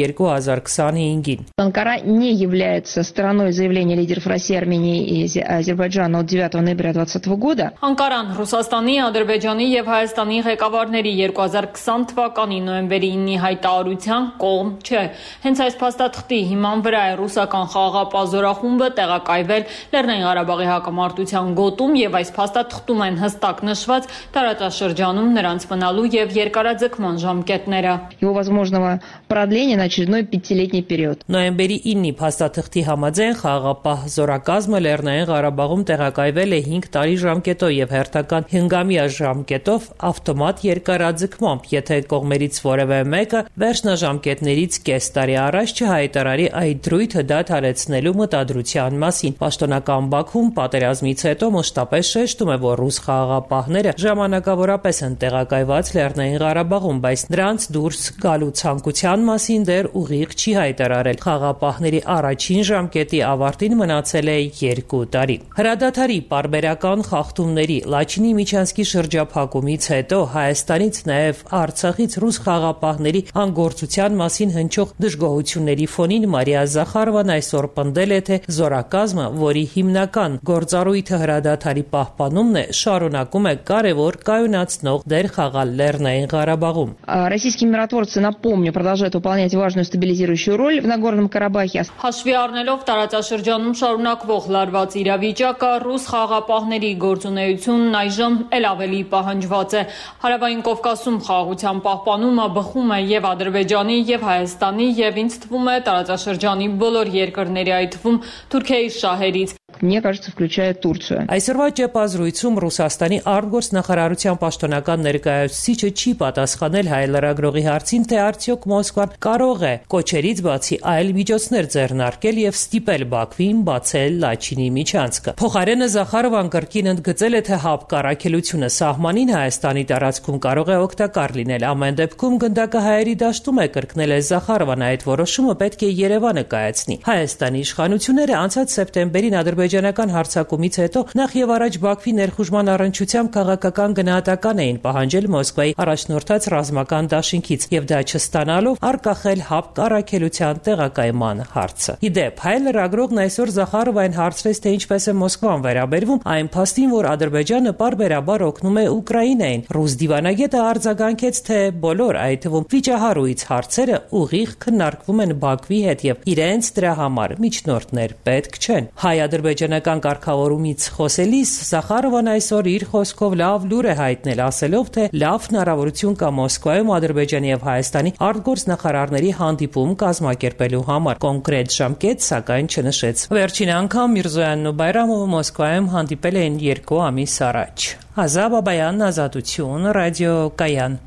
2025-ին։ Анкара не является стороной заявления лидеров России, Армении и Азербайджана от 9 ноября 2020 года. Անկարան Ռուսաստանի, Ադրբեջանի եւ Հայաստանի ղեկավարների 2020 թվականի նոյեմբերի 9-ի հայտարարության կողմ չէ։ Հենց այս փաստաթղթի հիման վրա է ռուսական խաղաղապահ զորախումբը տեղակայվել Լեռնային Ղարաբաղի հակամարտության գոտում եւ այս փաստաթղթում են հստակ նշված տարածաշրջանում նրանց մնալու եւ երկարաձգման ժամկետները։ Его возможного продления на очередной 5-летний период. Նոյեմբերի 9-ի փաստաթղթի համաձայն խաղաղապահ զորակազմը Լեռնային Ղարաբաղում տեղակայվել է 5 տարի ժամկետով եւ հերթական 5-ամյա ժամկետով ավտոմատ երկարաձգմամբ, եթե կողմերից որևէ մեկը վերջնաժամկետներից կես տարի առաջ չհայտարարի այդ դրույթը դադարեցնելու մտադրության մասին։ Պաշտոնական Բաքուն պատերազմից հետո մշտապես շեշտում է, որ ռուս խաղաղապահները ժամանակավորապես են տեղակայված Լեռնային Ղարաբաղում, բայց նրանց դուրս գալու ցանկության մասին դեռ ուղիղ չի հայտարարել։ Խաղաղապահների առաջին ժամկետի ավարտին մնացել է 2 տարի։ Հրադադարի պարբերական խախտումների Լաչինի Միչանսկի շրջափակումից հետո Հայաստանից նաև Արցախից ռուս խաղապահների անգործության մասին հնչող դժգոհությունների ֆոնին Մարիա Զախարովան այսօր պնդել է, թե զորակազմը, որի հիմնական գործառույթը հրադադարի պահպանումն է, շարունակում է կարևոր կայունացնող դեր խաղալ Լեռնային Ղարաբաղում։ Российские миротворцы, напомню, продолжают выполнять важную стабилизирующую роль в Нагорном Карабахе. Հաշվի առնելով տարածաշրջանում շարունակվող լարված իրավիճակը, ռուս խաղապահների գործունեությունն այժմ ել ավելի պահանջված է։ Հարավային Կովկասում խաղաղության պահպանումը բխում է եւ Ադրբեջանի, եւ Հայաստանի, եւ ինձ թվում է տարածաշրջանի բոլոր երկրների, այդ թվում Թուրքիայի շահերից։ Мне кажется, включая Турцию. Այսօրվա ճեպազրույցում Ռուսաստանի արտգործնախարարության պաշտոնական ներկայացուցիչը չի պատասխանել հայ լրագրողի հարցին, թե արդյոք Մոսկվան կարող է կոչերից բացի այլ միջոցներ ձեռնարկել եւ ստիպել Բաքվին բացել Լաչինի միջանցքը։ Փոխարենը Զախարովան կրկին ընդգծել է, թե հապկառակելությունը սահմանին Հայաստանի տարածքում կարող է օգտակար լինել։ Ամեն դեպքում գնդակը հայերի դաշտում է, կրկնել է Զախարովան, այդ որոշումը պետք է Երևանը կայացնի։ Հայաստանի իշխանությունները անցած սեպտեմբերին ադրբեջանական հարձակումից հետո նախ եւ առաջ Բաքվի ներխուժման առնչությամբ քաղաքական գնահատական էին պահանջել Մոսկվայի առաջնորդած ռազմական դաշինքից եւ դա չստանալով արկախել հապկառակելության տեղակայման հարցը։ Իդեպ հայ լրագրողն այսօր Զախարովային հարցրեց, թե ինչպես է Մոսկվան վերաբերվում այն փաստին, որ Ադրբեջանը պարբերաբար օգնում է Ուկրաինային։ Ռուս դիվանագետը արձագանքեց, թե բոլոր, այդ թվում վիճահարույց հարցերը ուղիղ քննարկվում են Բաքվի հետ եւ իրենց դրա համար միջնորդներ պետք չեն։ Հայ-ադրբեջանական կարգավորումից խոսելիս Զախարովան այսօր իր խոսքով լավ լուր է հայտնել, ասելով, թե լավ հնարավորություն կա Մոսկվայում Ադրբեջանի եւ Հայաստանի արտգործնախարարների հանդիպում կազմակերպելու համար։ Կոնկրետ ժամկետ սակայն չնշեց։ Վերջին անգամ Միրզոյանն ու Բայրամովը Մոսկվայում հանդիպել էին 2 ամիս առաջ։ Ազա Բաբայան, Ազատություն, ռադիոկայան։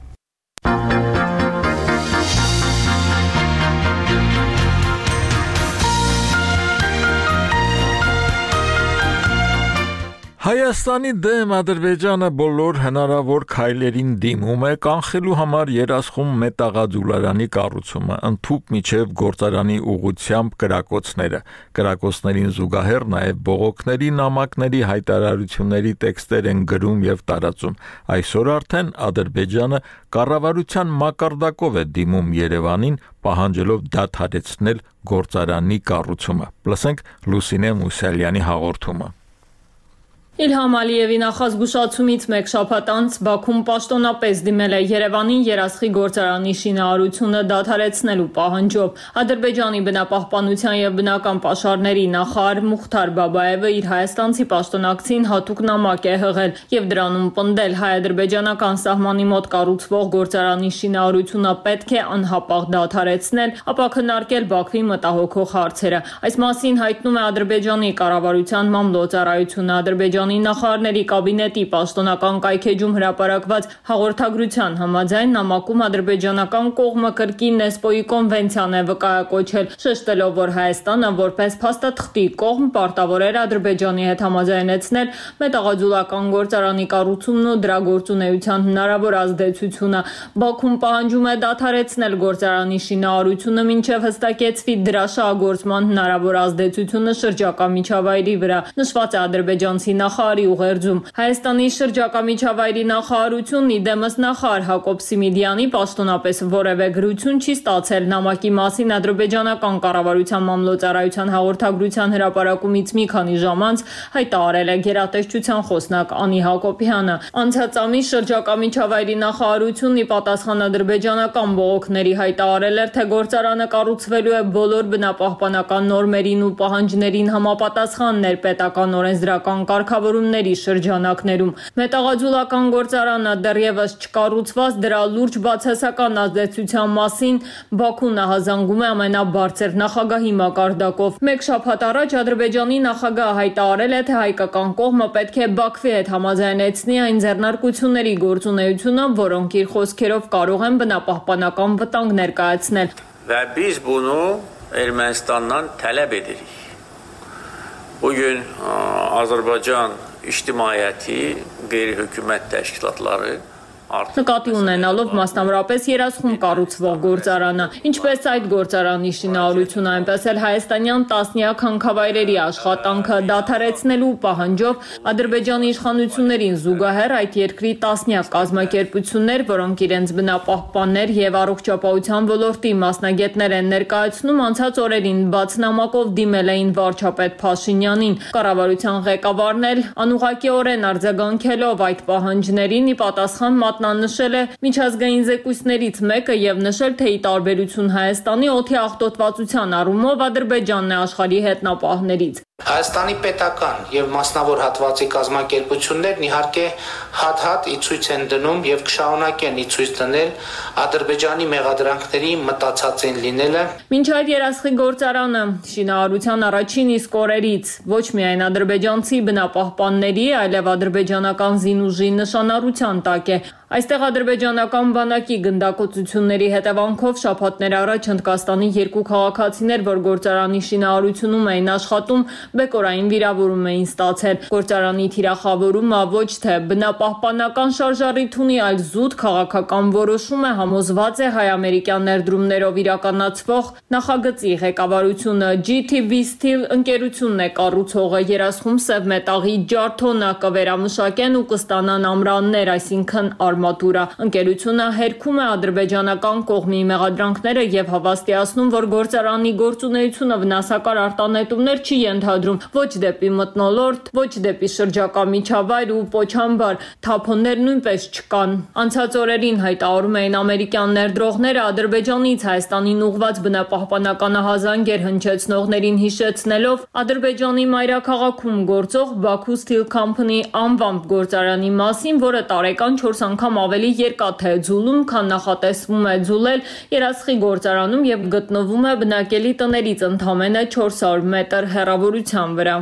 Հայաստանի դեմ Ադրբեջանը բոլոր հնարավոր քայլերին դիմում է կանխելու համար երասխում մետաղաձուլարանի կառուցումը, ընդհուպ միջև գործարանի ուղղությամբ կրակոցներին զուգահեռ նաև բողոքների նամակների հայտարարությունների տեքստեր են գրում եւ տարածում։ Այսօր արդեն Ադրբեջանը կառավարության մակարդակով է դիմում Երևանին, պահանջելով դադարեցնել գործարանի կառուցումը։ Լսենք Լուսինե Մուսալյանի հաղորդումը։ Իլհամ Ալիևի նախազգուշացումից մեկ շաբաթ անց Բաքուն պաշտոնապես դիմել է Երևանին երասխի գործարանի շինարարությունը դադարեցնելու պահանջով։ Ադրբեջանի բնապահպանության եւ բնական պաշարների նախարար Մուխթար Բաբաևը իր հայաստանցի պաշտոնակցին հատուկ նամակ է հղել եւ դրանում պնդել հայ-ադրբեջանական սահմանի մոտ կառուցվող գործարանի շինարարությունը պետք է անհապաղ դադարեցնել, ապա քննարկել Բաքվի մտահոգող հարցերը։ Այս մասին հայտնում է Ադրբեջանի կառավարության մամլոյցարայությունը։ Ադրբեջանի նախարարների կաբինետի պաշտոնական կայքեջում հրապարակված հաղորդագրության համաձայն նամակում ադրբեջանական կողմը կրկին Նեսպոյի կոնվենցիան է վկայակոչել, շեշտելով, որ Հայաստանը որպես փաստաթղթի կողմ պարտավոր էր Ադրբեջանի հետ համաձայնեցնել մետաղաձուլական գործարանի կառուցումն ու դրա գործունեության հնարավոր ազդեցությունը։ Բաքուն պահանջում է դադարեցնել գործարանի շինարարությունը, մինչև հստակեցվի դրա շահագործման հնարավոր ազդեցությունը շրջակա միջավայրի վրա, նշված է ադրբեջանցի նախարարի ուղերձում։ Հայաստանի շրջակա միջավայրի նախարարությունն իդեմս նախարար Հակոբ Սիմիդյանի պաշտոնապես որևէ գրություն չի ստացել։ Նամակի մասին ադրբեջանական կառավարության մամլոյցարայության հաղորդագրության հրապարակումից մի քանի ժամ անց հայտարարել է գերատեսչության խոսնակ Անի Հակոբյանը։ Անցած ամիս շրջակա միջավայրի նախարարությունն ի պատասխան ադրբեջանական բողոքների հայտարարել էր, թե գործարանը կառուցվելու է բոլոր բնապահպանական նորմերին ու պահանջներին համապատասխան ներպետական օրենսդրական կարգավորումների շրջանակներում։ Մետաղաձուլական գործարանը դեռևս չկառուցված, դրա լուրջ բացասական ազդեցության մասին Բաքուն ահազանգում է ամենաբարձր նախագահի մակարդակով։ Մեկ շաբաթ առաջ Ադրբեջանի նախագահը հայտարարել է, թե հայկական կողմը պետք է Բաքվի հետ համաձայնեցնի այն ձեռնարկությունների գործունեությունը, որոնք իր խոսքերով կարող են բնապահպանական վտանգ ներկայացնել։ Ve biz bunu Ermenistan'dan talep edirik. Bugün Azərbaycan ictimaiyyəti, qeyri-hökumət təşkilatları Նկատի ունենալով մասնավորապես երասխում կառուցվող գործարանը, ինչպես այդ գործարանի շինարարությունը, այնպես էլ հայաստանյան տասնյակ հանքավայրերի աշխատանքը դադարեցնելու պահանջով Ադրբեջանի իշխանություններին զուգահեռ այդ երկրի տասնյակ կազմակերպություններ, որոնք իրենց բնապահպաններ եւ առողջապահության ոլորտի մասնագետներ են ներկայացնում, անցած օրերին բաց նամակով դիմել էին վարչապետ Փաշինյանին։ Կառավարության ղեկավարն էլ անուղղակիորեն արձագանքելով այդ պահանջներին ի պատասխան նշել է միջազգային զեկույցներից մեկը եւ նշել, թե ի տարբերություն Հայաստանի օդի աղտոտվածության առումով Ադրբեջանն է աշխարհի հետնապահներից։ Հայաստանի պետական եւ մասնավոր հատվածի կազմակերպություններն իհարկե հատ-հատ ի ցույց են դնում եւ կշարունակեն ի ցույց դնել Ադրբեջանի մեղադրանքների մտածած են լինելը։ Մինչ այդ երասխի գործարանը շինարարության առաջին իսկ օրերից ոչ միայն ադրբեջանցի բնապահպանների, այլև ադրբեջանական զինուժի նշանառության տակ է։ Այստեղ ադրբեջանական բանակի գնդակոծությունների հետևանքով շաբաթներ առաջ Հնդկաստանի երկու քաղաքացիներ, որ գործարանի շինարարությունում էին աշխատում, բեկորային վիրավորում էին ստացել։ Գործարանի թիրախավորումը ոչ թե բնապահպանական շարժառիթ ունի, այլ զուտ քաղաքական որոշում է, համոզված է հայ-ամերիկյան ներդրումներով իրականացվող նախագծի ղեկավարությունը։ GTB Steel ընկերությունն է կառուցողը, երասխում սև մետաղի ջարդոնը կվերամշակեն ու կստանան ամրաններ, այսինքն արմատուրա։ Ընկերությունը հերքում է ադրբեջանական կողմի մեղադրանքները եւ հավաստիացնում, որ գործարանի գործունեությունը վնասակար արտանետումներ չի ենթադրում ոչ դեպի մթնոլորտ, ոչ դեպի շրջակա միջավայր ու պոչամբար, թափոններ նույնպես չկան։ Անցած օրերին հայտարարում էին ամերիկյան ներդրողները Ադրբեջանից Հայաստանին ուղղված բնապահպանական ահազանգեր հնչեցնողներին հիշեցնելով Ադրբեջանի մայրաքաղաքում գործող Baku Steel Company անվամբ գործարանի մասին, որը տարեկան 4 անգամ ավելի երկաթ է ձուլում, քան նախատեսվում է ձուլել երասխի գործարանում եւ գտնվում է բնակելի տներից ընդամենը 400 մետր հեռավորության վրա։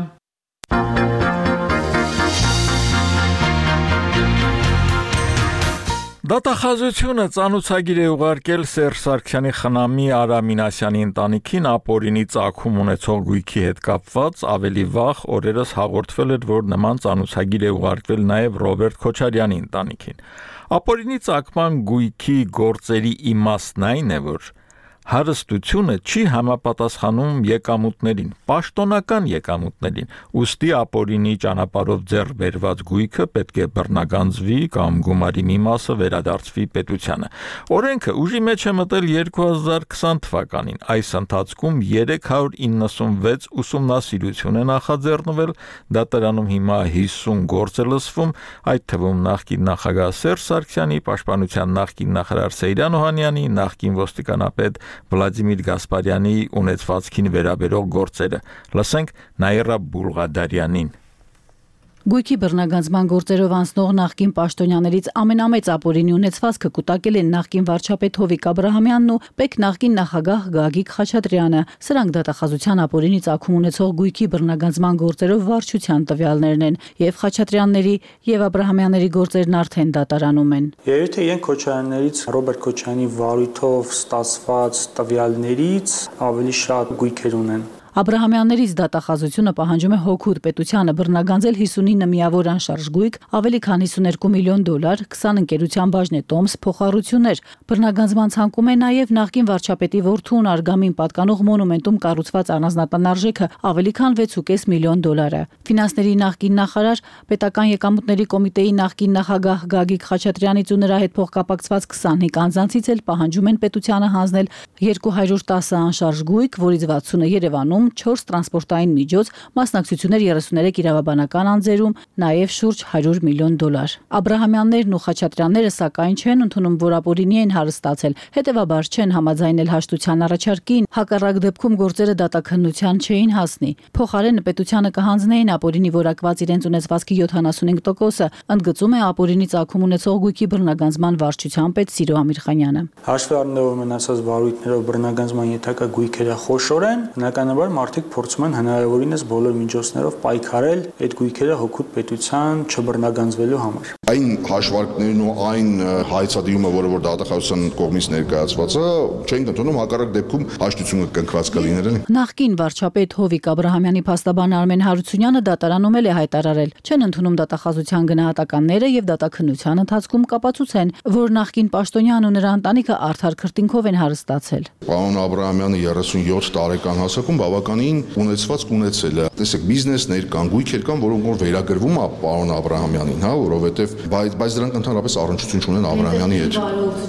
Դատախազությունը ծանոթագիր է ուղարկել Սերժ Սարգսյանի խնամի Արա Մինասյանի ընտանիքին ապօրինի ծագում ունեցող գույքի հետ կապված ավելի վաղ օրերս հաղորդվել էր, որ նման ծանոթագիր է ուղարկվել նաև Ռոբերտ Քոչարյանի ընտանիքին։ Ապօրինի ծագման գույքի գործերի իմաստն այն է, որ հարստությունը չի համապատասխանում եկամուտներին, պաշտոնական եկամուտներին, ուստի ապօրինի ճանապարհով ձեռք բերված գույքը պետք է բռնագանձվի կամ գումարի մի մասը վերադարձվի պետությանը։ Օրենքը ուժի մեջ է մտել 2020 թվականին։ Այս ընթացքում 396 ուսումնասիրություն է նախաձեռնվել, դատարանում հիմա 50 գործ է լսվում, այդ թվում նախկին նախագահ Սերժ Սարգսյանի, պաշտպանության նախկին նախարար Սեյրան Օհանյանի, նախկին ոստիկանապետ Վլադիմիր Գասպարյանի ունեցվածքին վերաբերող գործերը։ Լսենք Նաիրա Բուլղադարյանին։ Գույքի բռնագանձման գործերով անցնող նախկին պաշտոնյաներից ամենամեծ ապօրինի ունեցվածքը կուտակել են նախկին վարչապետ Հովիկ Աբրահամյանն ու պետ նախկին նախագահ Գագիկ Խաչատրյանը։ Սրանք դատախազության ապօրինի ծագում ունեցող գույքի բռնագանձման գործերով վարչության տվյալներն են, եւ Խաչատրյանների եւ Աբրահամյանների գործերն արդեն դատարանում են։ Երբ թե իրենք Քոչարյաններից Ռոբերտ Քոչարյանի վարույթով ստացված տվյալներից ավելի շատ գույքեր ունեն։ Աբրահամյաններից դատախազությունը պահանջում է հօգուտ պետությանը բռնագանձել 59 միավոր անշարժ գույք, ավելի քան $52 միլիոն, 20 ընկերության բաժնե տոմս, փոխառություններ։ Բռնագանձման ցանկում է նաև նախկին վարչապետի որդուն Արգամին պատկանող մոնումենտում կառուցված առանձնատան արժեքը ավելի քան $6.5 միլիոն։ Ֆինանսների նախկին նախարար, պետական եկամուտների կոմիտեի նախկին նախագահ Գագիկ Խաչատրյանից ու նրա հետ փոխկապակցված 25 անձանցից էլ պահանջում են պետությանը հանձնել 210 անշարժ գույք, որից 60-ը Երևանում, 4 տրանսպորտային միջոց, մասնակցություններ 33 իրավաբանական անձերում, նաև շուրջ $100 միլիոն։ Աբրահամյաններն ու Խաչատրյանները սակայն չեն ընդունում, որ ապօրինի են հարստացել, հետևաբար չեն համաձայնել հաշտության առաջարկին, հակառակ դեպքում գործերը դատաքննության չէին հասնի։ Փոխարենը պետությանը կհանձնեին ապօրինի որակված իրենց ունեցվածքի 75%-ը, ընդգծում է ապօրինի ծագում ունեցող գույքի բռնագանձման վարչության պետ Սիրո Ամիրխանյանը։ Հաշվի առնելով մնացած վարույթներով բռնագանձման յետակա գույքերը խոշոր են, բնականաբար մարդիկ փորձում են հնարավորինս բոլոր միջոցներով պայքարել այդ գույքերը հօգուտ պետության չբռնագանձվելու համար։ Այն հաշվարկներն ու այն հայցադիմը, որը որ դատախազության կողմից ներկայացված է, չենք ընդունում, հակառակ դեպքում հաշտությունը կնքված կլիներ։ Նախկին վարչապետ Հովիկ Աբրահամյանի փաստաբան Արմեն Հարությունյանը դատարանում է հայտարարել, չեն ընդունում դատախազության գնահատականները եւ դատաքննության ընթացքում կապացուցեն, որ նախկին պաշտոնյան ու նրա ընտանիքը արդար քրտինքով են հարստացել։ Պարոն Աբրահամյանը 37 տարեկան հասակում բավականին ունեցվածք ունեցել է։ Տեսեք, բիզնեսներ կան, գույքեր կան, որոնք որ վերագրվում է պարոն Աբրահամյանին, հա, որովհետեւ բայց դրանք ընդհանրապես առնչություն չունեն Աբրահամյանի հետ։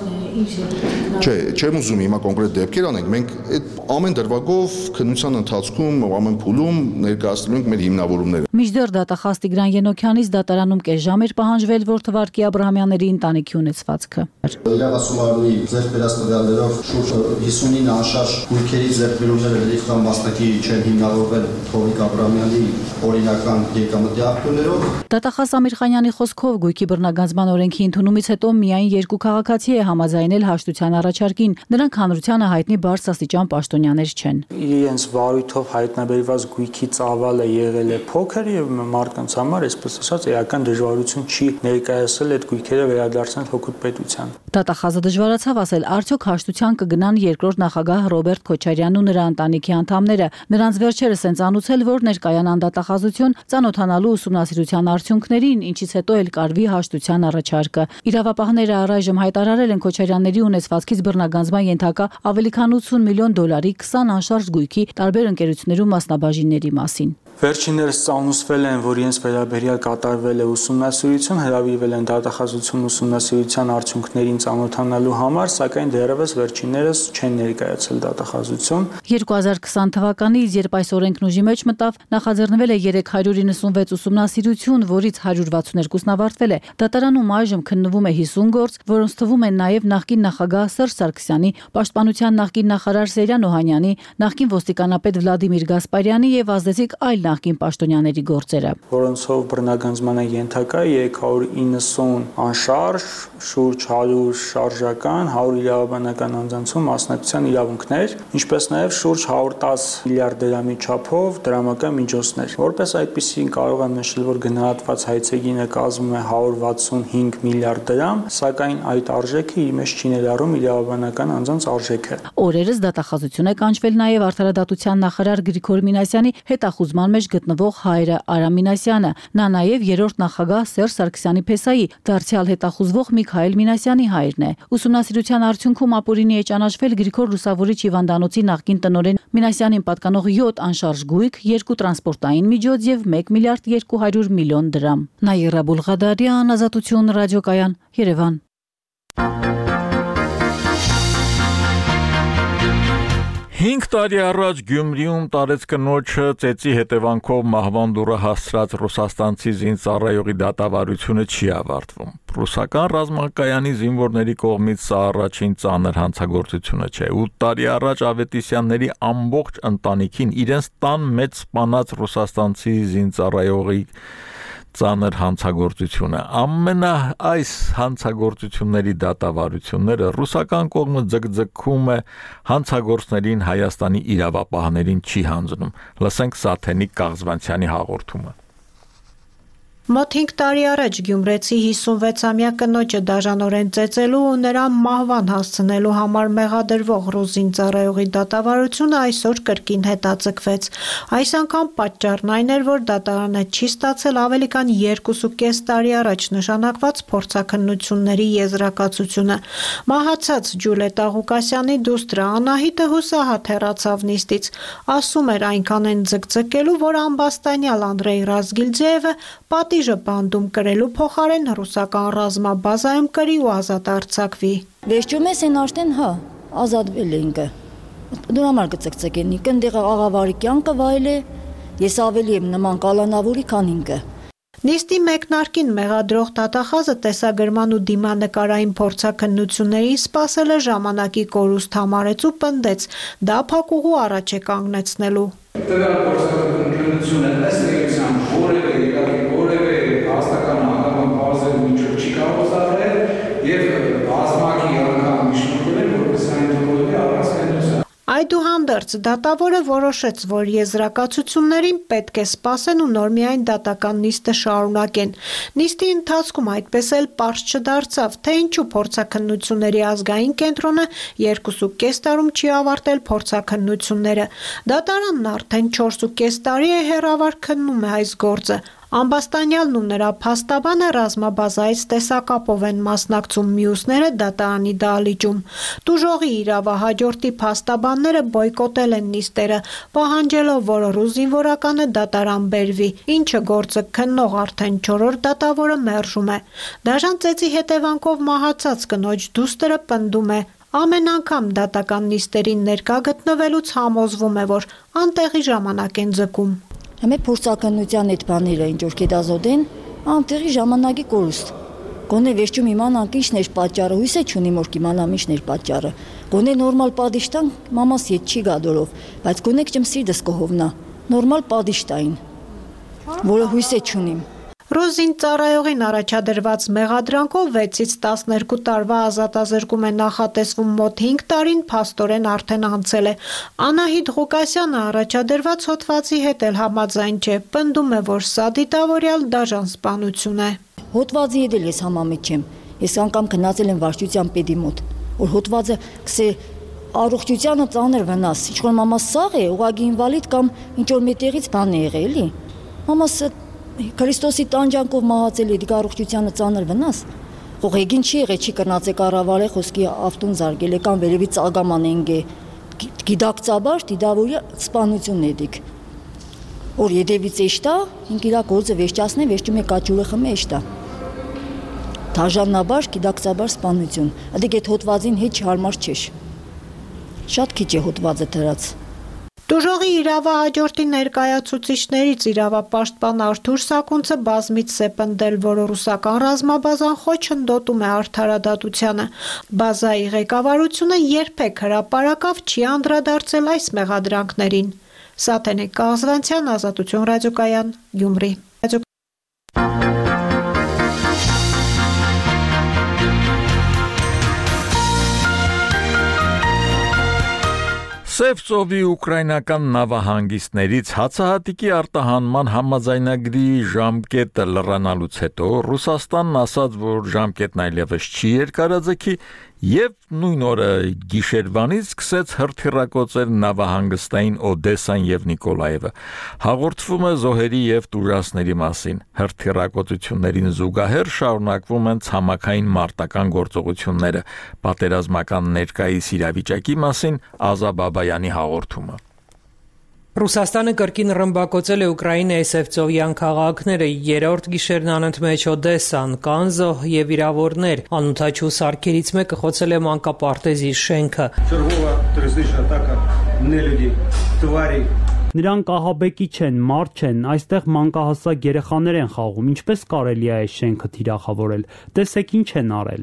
Չէ, չեմ ուզում հիմա կոնկրետ դեպքեր անենք, մենք այդ ամեն դրվագով քննության ընթացքում ամեն փուլում ներկայացնելու ենք մեր հիմնավորումները։ Միջդեռ դատախազ Տիգրան Ենոքյանից դատարանում կես ժամ էր պահանջվել, որ թվարկի Աբրահամյանների ընտանիքի ունեցվածքը։ Իրավասումարանի ձեռք բերած տվյալներով շուրջ 59 անշարժ գույքերի ձեռքբերումները լիքտան մասնակի չեն հիմնավորվել Հովիկ Աբրահամյանի օրինական եկամտի ակտներով։ Դատախազ Ամիրխանյանի խոսքով գույքի բռնագանձման օրենքի ընդունումից հետո միայն երկու քաղաքացի է համաձայնել հաշտության առաջարկին, նրանք հանրությանը հայտնի բարձրաստիճան պաշտոնյաներ չեն։ Իրենց վարույթով հայտնաբերված գույքի ծավալը եղել է փոքր եւ մարդկանց համար, այսպես ասած, էական դժվարություն չի ներկայացել այդ գույքերը վերադարձնել հօգուտ պետության։ Դատախազը դժվարացավ ասել, արդյոք հաշտության կգնան երկրորդ նախագահ Ռոբերտ Քոչարյանն ու նրա ընտանիքի անդամները։ Նրանց վերջերս են ծանուցել, որ ներկայանան դատախազություն ծանոթանալու ուսումնասիրության արդյունքներին, ինչից հետո էլ կարվի հաշտության առաջարկը։ Իրավապահները առայժմ հայտարարել են Քոչարյանների ունեցվածքից բռնագանձման ենթակա ավելի քան $80 միլիոն 20 անշարժ գույքի տարբեր ընկերություններում մասնաբաժինների մասին։ Վերջիններս ծանուցվել են, որ իրենց վերաբերյալ կատարվել է ուսումնասիրություն, հրավիրվել են դատախազություն ուսումնասիրության արդյունքներին ծանոթանալու համար, սակայն դեռևս վերջիններս չեն ներկայացել դատախազություն։ 2020 թվականից, երբ այս օրենքն ուժի մեջ մտավ, նախաձեռնվել է 396 ուսումնասիրություն, որից 162-ն ավարտվել է։ Դատարանում այժմ քննվում է 50 գործ, որոնց թվում են նաև նախկին նախագահ Սերժ Սարգսյանի, պաշտպանության նախկին նախարար Սեյրան Օհանյանի, նախկին ոստիկանապետ Վլադիմիր Գասպարյանի եւ ազդեցիկ այլ նախկին պաշտոնյաների գործերը։ Որոնցով բռնագանձման է ենթակա 390 անշարժ, շուրջ 100 շարժական, 100 իրավաբանական անձանցում մասնակցության իրավունքներ, ինչպես նաև շուրջ 110 միլիարդ դրամի չափով դրամական միջոցներ։ Որպես այդպիսին կարող եմ նշել, որ գնահատված հայցեգինը կազմում է 165 միլիարդ դրամ, սակայն այդ արժեքը իր մեջ չի ներառում իրավաբանական անձանց արժեքը։ Օրերս դատախազություն է կանչվել նաև Արդարադատության նախարար Գրիգոր Մինասյանի հետախուզման մեջ գտնվող հայրը Արամ Մինասյանը։ Նա նաև երրորդ նախագահ Սերժ Սարգսյանի փեսայի դարձյալ հետախուզվող Միքայել Մինասյանի հայրն է։ Ուսումնասիրության արդյունքում ապօրինի է ճանաչվել Գրիգոր Լուսավորիչ հիվանդանոցի նախկին տնօրեն Մինասյանին պատկանող 7 անշարժ գույք, 2 տրանսպորտային միջոց եւ 1 միլիարդ 200 միլիոն դրամ։ Նաիրա Բուլղադարյան, Ազատություն ռադիոկայան, Երևան։ 5 տարի առաջ Գյումրիում տարեց կնոջը ծեծի հետևանքով մահվան դուռը հասցրած ռուսաստանցի զինծառայողի դատավարությունը չի ավարտվում։ Ռուսական ռազմակայանի զինվորների կողմից սա առաջին ծանր հանցագործությունը չէ։ 8 տարի առաջ Ավետիսյանների ամբողջ ընտանիքին իրենց տան մեջ սպանած ռուսաստանցի զինծառայողի ծանր հանցագործությունը։ Այս հանցագործությունների դատավարությունները ռուսական կողմը ձգձգում է հանցագործներին Հայաստանի իրավապահներին չի հանձնում։ Լսենք Սաթենիկ Կաղզվանցյանի հաղորդումը։ Մոտ 5 տարի առաջ Գյումրեցի 56-ամյա կնոջը դաժանորեն ծեծելու ու նրան մահվան հասցնելու համար մեղադրվող ռուս զինծառայողի դատավարությունը այսօր կրկին հետաձգվեց։ Այս անգամ պատճառն այն էր, որ դատարանը չի ստացել ավելի քան 2.5 տարի առաջ նշանակված փորձաքննությունների եզրակացությունը։ Մահացած Ջուլիետա Ղուկասյանի դուստրը Անահիտը հուսահատ հեռացավ նիստից։ Ասում էր այնքան են ձգձգելու, որ ամբաստանյալ Անդրեյ Ռազգիլձեևը պատիժը բանդում կրելու փոխարեն ռուսական ռազմաբազայում կրի ու ազատ արձակվի։ Վերջում ես են արդեն ազատվել ենք։ Դու համար կծկծկենի, կնդեղ աղավարի կյանքը վայել է, ես ավելի եմ նման կալանավորի, քան ինքը։ Նիստի մեկնարկին մեղադրող դատախազը տեսագրման ու դիմանկարային փորձաքննություններին սպասել է ժամանակի կորուստ համարեց ու պնդեց, դա փակուղու առաջ է կանգնեցնելու։ Տվյալ փորձաքննությունը ըստ էության որևէ հաստական անգամ բազել միջով չի կարող զարել եւ բազմակի անգամ իշխանվել որպես այն թողնի առանց քննության։ Այդուհանդերձ դատավորը որոշեց, որ եզրակացություններին պետք է սպասեն ու նոր միայն դատական նիստը շարունակեն։ Նիստի ընթացքում այդպես էլ պարզ չդարձավ, թե ինչու փորձաքննությունների ազգային կենտրոնը 2.5 տարում չի ավարտել փորձաքննությունները։ Դատարանն արդեն 4.5 տարի է հեռավար քննում է այս գործը։ Ամբաստանյալն ու նրա փաստաբանը ռազմաբազայից տեսակապով են մասնակցում, մյուսները դատարանի դահլիճում։ Տուժողի իրավահաջորդի փաստաբանները բոյկոտել են նիստերը, պահանջելով, որ ռուս զինվորականը դատարան բերվի, ինչը գործը քննող արդեն 4-րդ դատավորը մերժում է։ Դաժան ծեծի հետևանքով մահացած կնոջ դուստրը պնդում է. Ամեն անգամ դատական նիստերին ներկա գտնվելուց համոզվում է, որ անտեղի ժամանակ են ձգում։ Համե փորձաքննության այդ բաները ինչ որ կետազոտեն, անտեղի ժամանակի կորուստ։ Գոնե վերջում իմանանք ինչն էր պատճառը, հույս է չունիմ որ կիմանամ ինչն էր պատճառը։ Գոնե նորմալ պատիժ տան, մամաս ետ չի գադորով, բայց գոնե կճմ սիրտս կհովնա։ Նորմալ պատիժ տային, որը հույս է չունիմ։ Ռուս զինծառայողին առաջադրված մեղադրանքով 6-ից 12 տարվա ազատազրկում է նախատեսվում, մոտ 5 տարին փաստորեն արդեն անցել է։ Անահիտ Ղուկասյանը առաջադրված հոդվածի հետ էլ համաձայն չէ, պնդում է, որ սա դիտավորյալ դաժան սպանություն է։ Հոդվածի հետ էլ ես համամիտ չեմ։ Ես անգամ գնացել եմ վարչության պետի մոտ, որ հոդվածը կսե առողջությանը ծանր վնաս, ինչ որ մամաս սաղ է, ուղղակի ինվալիդ կամ ինչ որ մետեղից բան է եղել, էլի։ Մամաս Քրիստոսի տանջանքով մահացել է դիք առողջությանը ծանր վնաս։ Ղողեգին չի եղել, չի կրնացե կառավարե խոսքի ավտուն զարգել է կամ վերևից ագաման ենք է։ Գիտակցաբար դիդավորի սպանություն է դիք։ Որ յետևից էշտա, ինք իրա գործը վերջացնե, վերջում է կաճուրը խմե էշտա։ Դաժանաբար գիտակցաբար սպանություն։ Ադիք այդ հոդվածին հետ հարմար չէ։ Շատ քիչ է հոդվածը դրած։ Տուժողի իրավահաջորդի ներկայացուցիչներից իրավապաշտպան Արթուր Սակունցը բազմից է պնդել, որ ռուսական ռազմաբազան խոչընդոտում է արդարադատությանը։ Բազայի ղեկավարությունը երբեք հրապարակավ չի անդրադարձել այս մեղադրանքներին։ Սաթենիկ Կազվանցյան, Ազատություն ռադիոկայան, Գյումրի։ Սև ծովի ուկրաինական նավահանգիստներից հացահատիկի արտահանման համաձայնագրի ժամկետը լրանալուց հետո Ռուսաստանն ասաց, որ ժամկետն այլևս չի երկարաձգի եւ նույն օրը գիշերվանից սկսեց հրթիռակոծել նավահանգստային Օդեսան եւ Նիկոլաևը։ Հաղորդվում է զոհերի եւ տուժածների մասին։ Հրթիռակոծություններին զուգահեռ շարունակվում են ցամաքային մարտական գործողությունները։ Պատերազմական ներկայիս իրավիճակի մասին Ազա Բաբայանի հաղորդումը։ Ռուսաստանը կրկին ռմբակոծել է Ուկրաինայի Սևծովյան քաղաքները, երրորդ գիշերն անընդմեջ Օդեսան, Կանզո եւ վիրավորներ, անօթաչու սարքերից մեկը խոցել է մանկապարտեզի շենքը։ Նրանք ահաբեկի չեն, մարդ չեն, այստեղ մանկահասակ երեխաներ են խաղում, ինչպես կարելի է այս շենքը թիրախավորել, տեսեք ինչ են արել։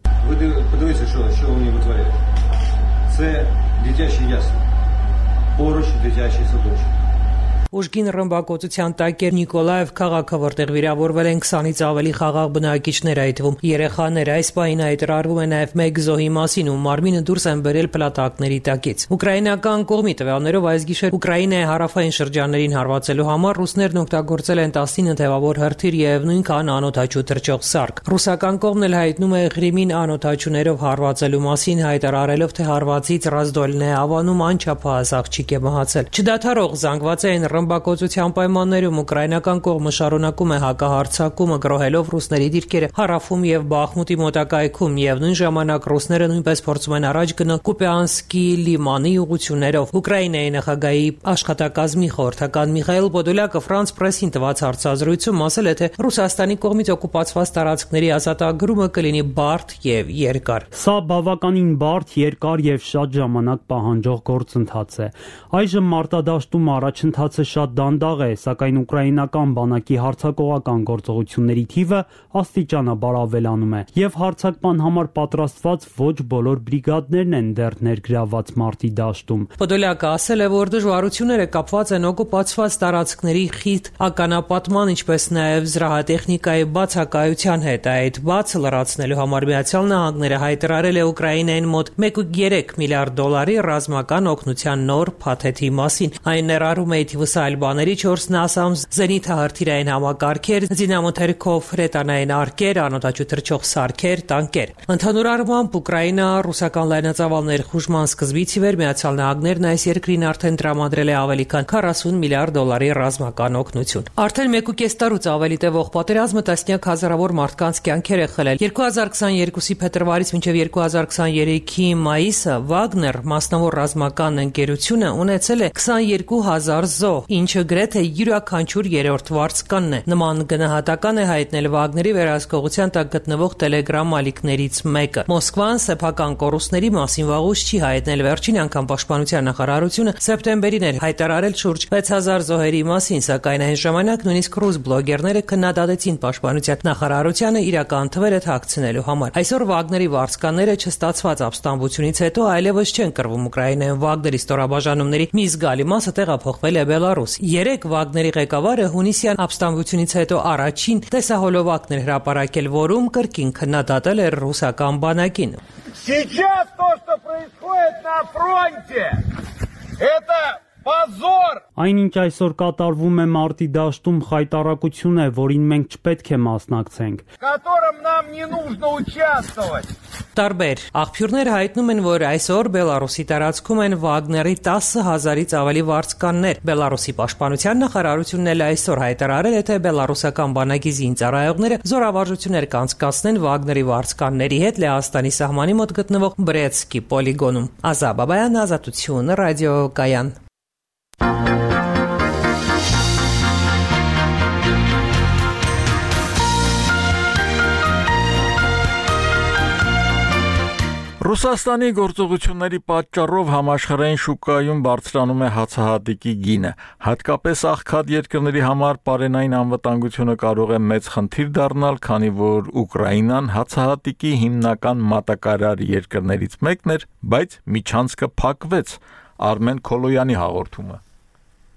Поруч дитячий садочок. Ուժգին ռմբակոծության տակ էր Նիկոլաև քաղաքը, որտեղ վիրավորվել են 20-ից ավելի խաղաղ բնակիչներ, այդ թվում երեխաներ։ Այս պահին հայտարարվում է նաև մեկ զոհի մասին, ում մարմինը դուրս են բերել փլատակների տակից։ Ուկրաինական կողմի տվյալներով այս գիշեր Ուկրաինայի հարավային շրջաններին հարվածելու համար ռուսներն օգտագործել են 19 թևավոր հրթիռ եւ նույնքան անօթաչու թռչող սարք։ Ռուսական կողմն էլ հայտնում է Ղրիմին անօթաչուներով հարվածելու մասին, հայտարարելով, թե հարվածից Ռազդոլնե ավանում անչափահաս աղջիկ է մահացել։ Չդադարող զանգված էին ռմբակոծության պայմաններում ուկրաինական կողմը շարունակում է հակահարձակումը, գրոհելով ռուսների դիրքերը Հարավում եւ Բախմուտի մոտակայքում, եւ նույն ժամանակ ռուսները նույնպես փորձում են առաջ գնալ Կուպյանսկի լիմանի ուղղություններով։ Ուկրաինայի նախագահի աշխատակազմի խորհրդական Միխայել Պոդոլյակը Ֆրանս պրեսին տված հարցազրույցում ասել է, թե Ռուսաստանի կողմից օկուպացված տարածքների ազատագրումը կլինի բարդ եւ երկար։ Սա բավականին բարդ, երկար եւ շատ ժամանակ պահանջող գործընթաց է։ Այժմ մարտադաշտում առաջընթացը շատ դանդաղ է, սակայն ուկրաինական բանակի հարձակողական գործողությունների թիվը աստիճանաբար ավելանում է, եւ հարձակման համար պատրաստված ոչ բոլոր բրիգադներն են դեռ ներգրավված մարտի դաշտում։ Պոդոլյակը ասել է, որ դժվարությունները կապված են օկուպացված տարածքների խիտ ականապատման, ինչպես նաեւ զրահատեխնիկայի բացակայության հետ։ Այդ բացը լրացնելու համար Միացյալ Նահանգները հայտարարել է Ուկրաինային մոտ 1.3 միլիարդ դոլարի ռազմական օգնության նոր փաթեթի մասին։ Այն ներառում է թիվս այլ բաների 4 NASAMS զենիթահրթիռային համակարգեր, զինամթերքով հրետանային արկեր, անօթաչու թռչող սարքեր, տանկեր։ Ընդհանուր առմամբ Ուկրաինա ռուսական լայնածավալ ներխուժման սկզբից ի վեր Միացյալ Նահանգներն այս երկրին արդեն տրամադրել է ավելի քան 40 միլիարդ դոլարի ռազմական օգնություն։ Արդեն 1.5 տարուց ավելի տևող պատերազմը տասնյակ հազարավոր մարդկանց կյանքեր է խլել։ 2022-ի փետրվարից մինչև 2023-ի մայիսը Վագներ մասնավոր ռազմական ընկերությունը ունեցել է 22,000 զոհ, ինչը գրեթե յուրաքանչյուր երրորդ վարձկանն է։ Նման գնահատական է հայտնել Վագների վերահսկողության տակ գտնվող Telegram ալիքներից մեկը։ Մոսկվան սեփական կորուստների մասին վաղուց չի հայտնել։ Վերջին անգամ պաշտպանության նախարարությունը սեպտեմբերին էր հայտարարել շուրջ 6000 զոհերի մասին, սակայն այն ժամանակ նույնիսկ ռուս բլոգերները քննադատեցին պաշտպանության նախարարությանը իրական թվերը թաքցնելու համար։ Այսօր Վագների վարձկանները չստացված ապստամբությունից հետո այլևս չեն կռվում Ուկրաինայում։ Վագների ստորաբաժանումների մի զգալի մասը տեղափոխվել է Բելարուս։ Երեք Վագների ղեկավարը հունիսյան ապստամբությունից հետո առաջին տեսահոլովակներ հրապարակել, որում կրկին քննադատել էր ռուսական բանակին։ Сейчас то, что происходит на фронте, это позор. Այնինչ այսօր կատարվում է մարտի դաշտում խայտառակություն է, որին մենք չպետք է մասնակցենք, В котором нам не нужно участвовать. Տարբեր աղբյուրներ հայտնում են, որ այսօր Բելարուսի տարածքում են Վագների 10,000-ից ավելի վարձկաններ։ Բելարուսի պաշտպանության նախարարությունն էլ այսօր հայտարարել է, թե բելարուսական բանակի զինծառայողները զորավարժություններ կանցկացնեն Վագների վարձկանների հետ Լեհաստանի սահմանի մոտ գտնվող Բրեցկի պոլիգոնում։ Ազա Բաբայան, Ազատություն ռադիոկայան։ Ռուսաստանի գործողությունների պատճառով համաշխարհային շուկայում բարձրանում է հացահատիկի գինը, հատկապես աղքատ երկրների համար պարենային անվտանգությունը կարող է մեծ խնդիր դառնալ, քանի որ Ուկրաինան հացահատիկի հիմնական մատակարար երկրներից մեկն էր, բայց միջանցքը փակվեց։ Արմեն Քոլոյանի հաղորդումը։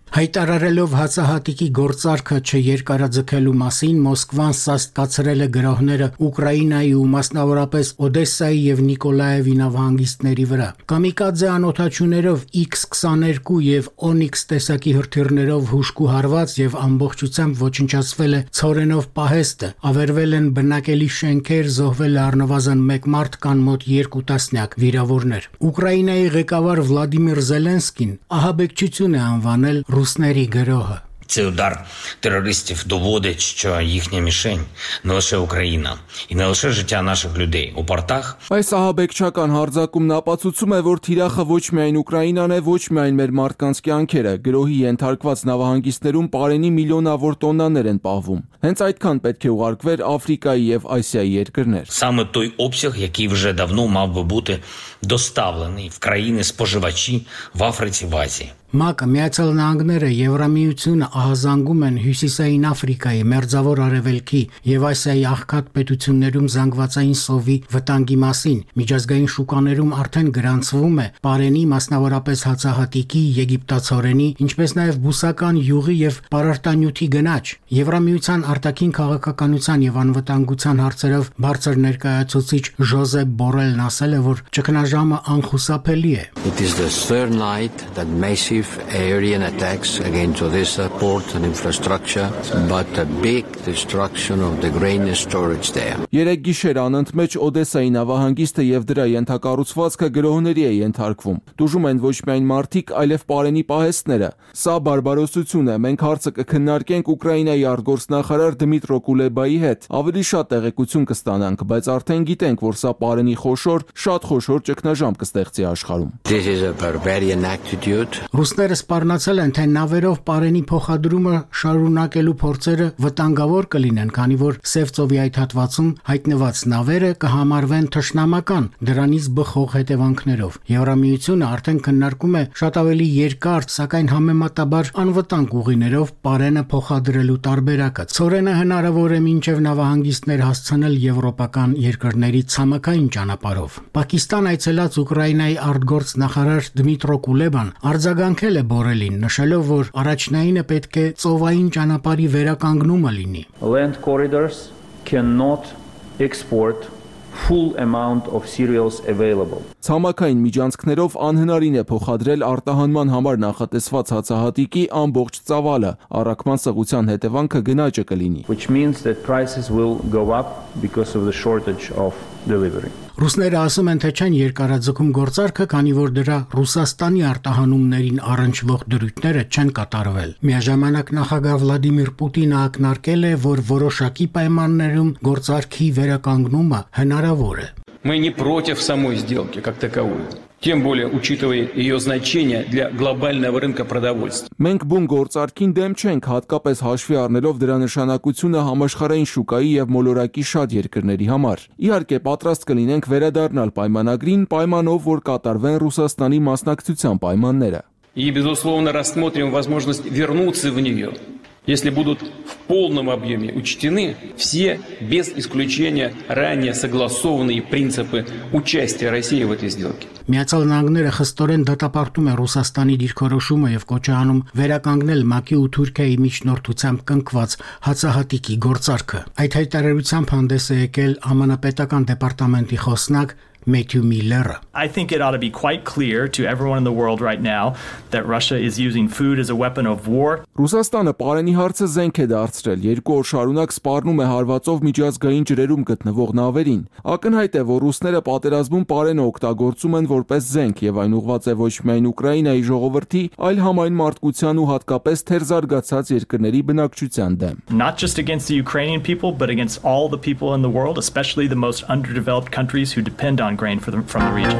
Հայտարարելով հացահատիկի գործարքը չերկարաձգելու մասին Մոսկվան սաստկացրել է գրոհները Ուկրաինայի ու մասնավորապես Օդեսայի եւ Նիկոլաևի նավահանգիստների վրա։ Կամիկադզե անօթաչուներով X-22 եւ Onyx տեսակի հրթիռներով հուշկու հարված եւ ամբողջությամբ ոչնչացվել է Ցորենով պահեստը, ավերվել են բնակելի շենքեր, զոհվել է առնվազն 1 մարդ, կան մոտ 2 տասնյակ վիրավորներ։ Ուկրաինայի ղեկավար Վլադիմիր Զելենսկին ահաբեկչություն է անվանել ռուսների գրոհը։ Цей удар терористів доводить, що їхня мішень не лише Україна і не лише життя наших людей у портах. Այս ահաբեկչական հարձակումն ապացուցում է, որ թիրախը ոչ միայն Ուկրաինան է, ոչ միայն մեր մարդկանց կյանքերը, գրոհի ենթարկված նավահանգիստներում պարենի միլիոնավոր տոննաներ են պահվում։ Հենց այդքան պետք է ուղարկվեր Աֆրիկայի եւ Ասիայի երկրներ։ Саме той обсяг, який вже давно мав би бути доставлений в країни-споживачі в Африці, в Азії. ՄԱԿ-ը, Միացյալ Նահանգները, Եվրամիությունը ահազանգում են Հյուսիսային Աֆրիկայի, Մերձավոր Արևելքի եւ Ասիայի աղքատ պետություններում զանգվածային սովի վտանգի մասին։ Միջազգային շուկաներում արդեն գրանցվում է պարենի, մասնավորապես հացահատիկի, եգիպտացորենի, ինչպես նաեւ բուսական յուղի եւ պարարտանյութի գնաճ։ Եվրամիության արտաքին քաղաքականության եւ անվտանգության հարցերով բարձր ներկայացուցիչ Ժոզեփ Բորելն ասել է, որ ճգնաժամը անխուսափելի է։ It is the third night that massive aerian attacks against Odessa port and infrastructure, but a big destruction of the grain storage there. Երեք գիշեր անընդմեջ Օդեսայի նավահանգիստը եւ դրա ենթակառուցվածքը գրոհների է ենթարկվում։ Դժում են ոչ միայն մարդիկ, այլև պարենի պահեստները։ Սա բարբարոսություն է։ Մենք հարցը կքննարկենք Ուկրաինայի արտգործնախարար Դմիտրո Կուլեբայի հետ։ Ավելի շատ տեղեկություն կստանանք, բայց արդեն գիտենք, որ սա պարենի շատ խոշոր ճգնաժամ կստեղծի աշխարհում։ This is a barbarian attitude. Ռուսները սպառնացել են, թե նավերով պարենի փոխադրումը շարունակելու փորձերը վտանգավոր կլինեն, քանի որ Սև ծովի այդ հատվածում հայտնված նավերը կհամարվեն թշնամական, դրանից բխող հետևանքներով։ Եվրամիությունը արդեն քննարկում է շատ ավելի երկար, սակայն համեմատաբար անվտանգ ուղիներով պարենը փոխադրելու տարբերակը։ Ցորենը հնարավոր է մինչև նավահանգիստներ հասցնել եվրոպական երկրների ցամաքային ճանապարհով։ Պակիստան այցելած Ուկրաինայի արտգործնախարար Դմիտրո Կուլեբան արձագանքել է Բորելին, նշելով, որ առաջնայինը պետք է ծովային ճանապարհի վերականգնումը լինի։ Land corridors cannot export full amount of cereals available. Ցամաքային միջանցքներով անհնարին է փոխադրել արտահանման համար նախատեսված հացահատիկի ամբողջ ծավալը, առաքման սղության հետևանքը գնաճը կլինի։ Which means that prices will go up because of the shortage of delivery. Ռուսները ասում են, թե չեն երկարաձգում գործարքը, քանի որ դրա Ռուսաստանի արտահանումներին առնչվող դրույթները չեն կատարվել։ Միաժամանակ նախագահ Վլադիմիր Պուտինը ակնարկել է, որ որոշակի պայմաններում գործարքի վերականգնումը հնարավոր է։ Мы не против самой сделки как таковой. Тем более, учитывая ее значение для глобального рынка продовольствия. Մենք բուն գործարքին դեմ չենք, հատկապես հաշվի առնելով դրա նշանակությունը համաշխարհային շուկայի եւ մոլորակի շատ երկրների համար։ Իհարկե, պատրաստ կլինենք վերադառնալ պայմանագրին, պայմանով, որ կատարվեն Ռուսաստանի մասնակցության պայմանները։ И, безусловно, рассмотрим возможность вернуться в нее, если будут в полном объеме учтены все, без исключения, ранее согласованные принципы участия России в этой сделке. Միացյալ Նահանգները խստորեն դատապարտում է Ռուսաստանի դիրքորոշումը եւ կոչ է անում վերականգնել ՄԱԿ-ի ու Թուրքիայի միջնորդությամբ կնքված հացահատիկի գործարքը։ Այդ հայտարարությամբ հանդես է եկել ԱՄՆ պետական դեպարտամենտի խոսնակ Matthew Miller. I think it ought to be quite clear to everyone in the world right now that Russia is using food as a weapon of war. Ռուսաստանը պարենի հարցը զենք է դարձրել, 2 օր շարունակ սպառնում է հարվածով միջազգային ջրերում գտնվող նավերին։ Ակնհայտ է, որ ռուսները պատերազմում պարենը օգտագործում են որպես զենք եւ այն ուղղված է ոչ միայն Ուկրաինայի ժողովրդի, այլ համայն մարդկության ու հատկապես թերզարգացած երկրների բնակչության դեմ։ Not just against the Ukrainian people, but against all the people in the world, especially the most underdeveloped countries who depend on grain from the region.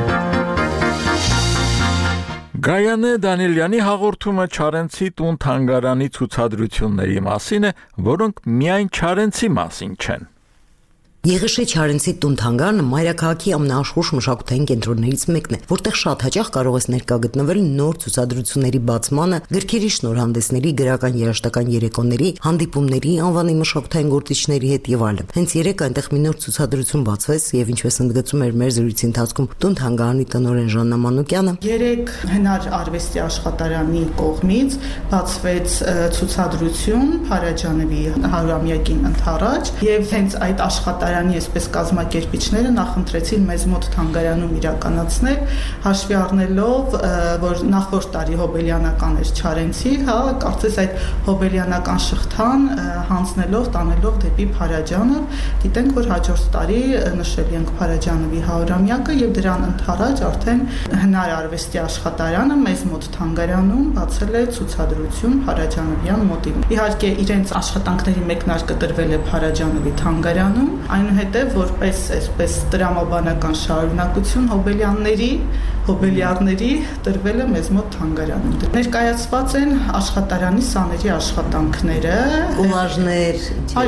Գայանե Դանիելյանի հաղորդումը Չարենցի տուն թանգարանի ցուցադրությունների մասին է, որոնք միայն Չարենցի մասին չեն։ Եղեշե Չարենցի տուն-թանգարանը մայրաքաղաքի ամենաաշխույժ մշակութային կենտրոններից մեկն է, որտեղ շատ հաճախ կարող ես ներկա գտնվել նոր ցուցադրությունների բացմանը, գրքերի շնորհանդեսների, գրական երաժշտական երեկոների, հանդիպումների, անվանի մշակութային գործիչների հետ եւ այլն։ Հենց երեկ այնտեղ մի նոր ցուցադրություն բացվեց եւ ինչպես ընդգծում էր մեր զրույցի ընթացքում տուն-թանգարանի տնօրեն Ժաննա Մանուկյանը, երեկ հնար արվեստի աշխատարանի կողմից բացվեց ցուցադրություն Փարաջանովի 100-ամյակին ընթառաջ եւ հենց այդ աշխատարանի այսպես կազմակերպիչները նախընտրեցին մեզ մոտ թանգարանում իրականացնել, հաշվի առնելով, որ նախորդ տարի հոբելյանական էր Չարենցի, կարծես այդ հոբելյանական շղթան հանձնելով, տանելով դեպի Փարաջանով, գիտենք, որ հաջորդ տարի նշել ենք Փարաջանովի 100-ամյակը եւ դրան ընթառաջ արդեն հնար արվեստի աշխատարանը մեզ մոտ թանգարանում բացել է ցուցադրություն Փարաջանովյան մոտիվ։ Իհարկե իրենց աշխատանքների մեկնարկը տրվել է Փարաջանովի թանգարանում, այնուհետև որպես այսպես տրամաբանական շարունակություն հոբելյանների տրվել է մեզ մոտ թանգարանում։ Ներկայացված են աշխատարանի սաների աշխատանքները, կոլաժներ,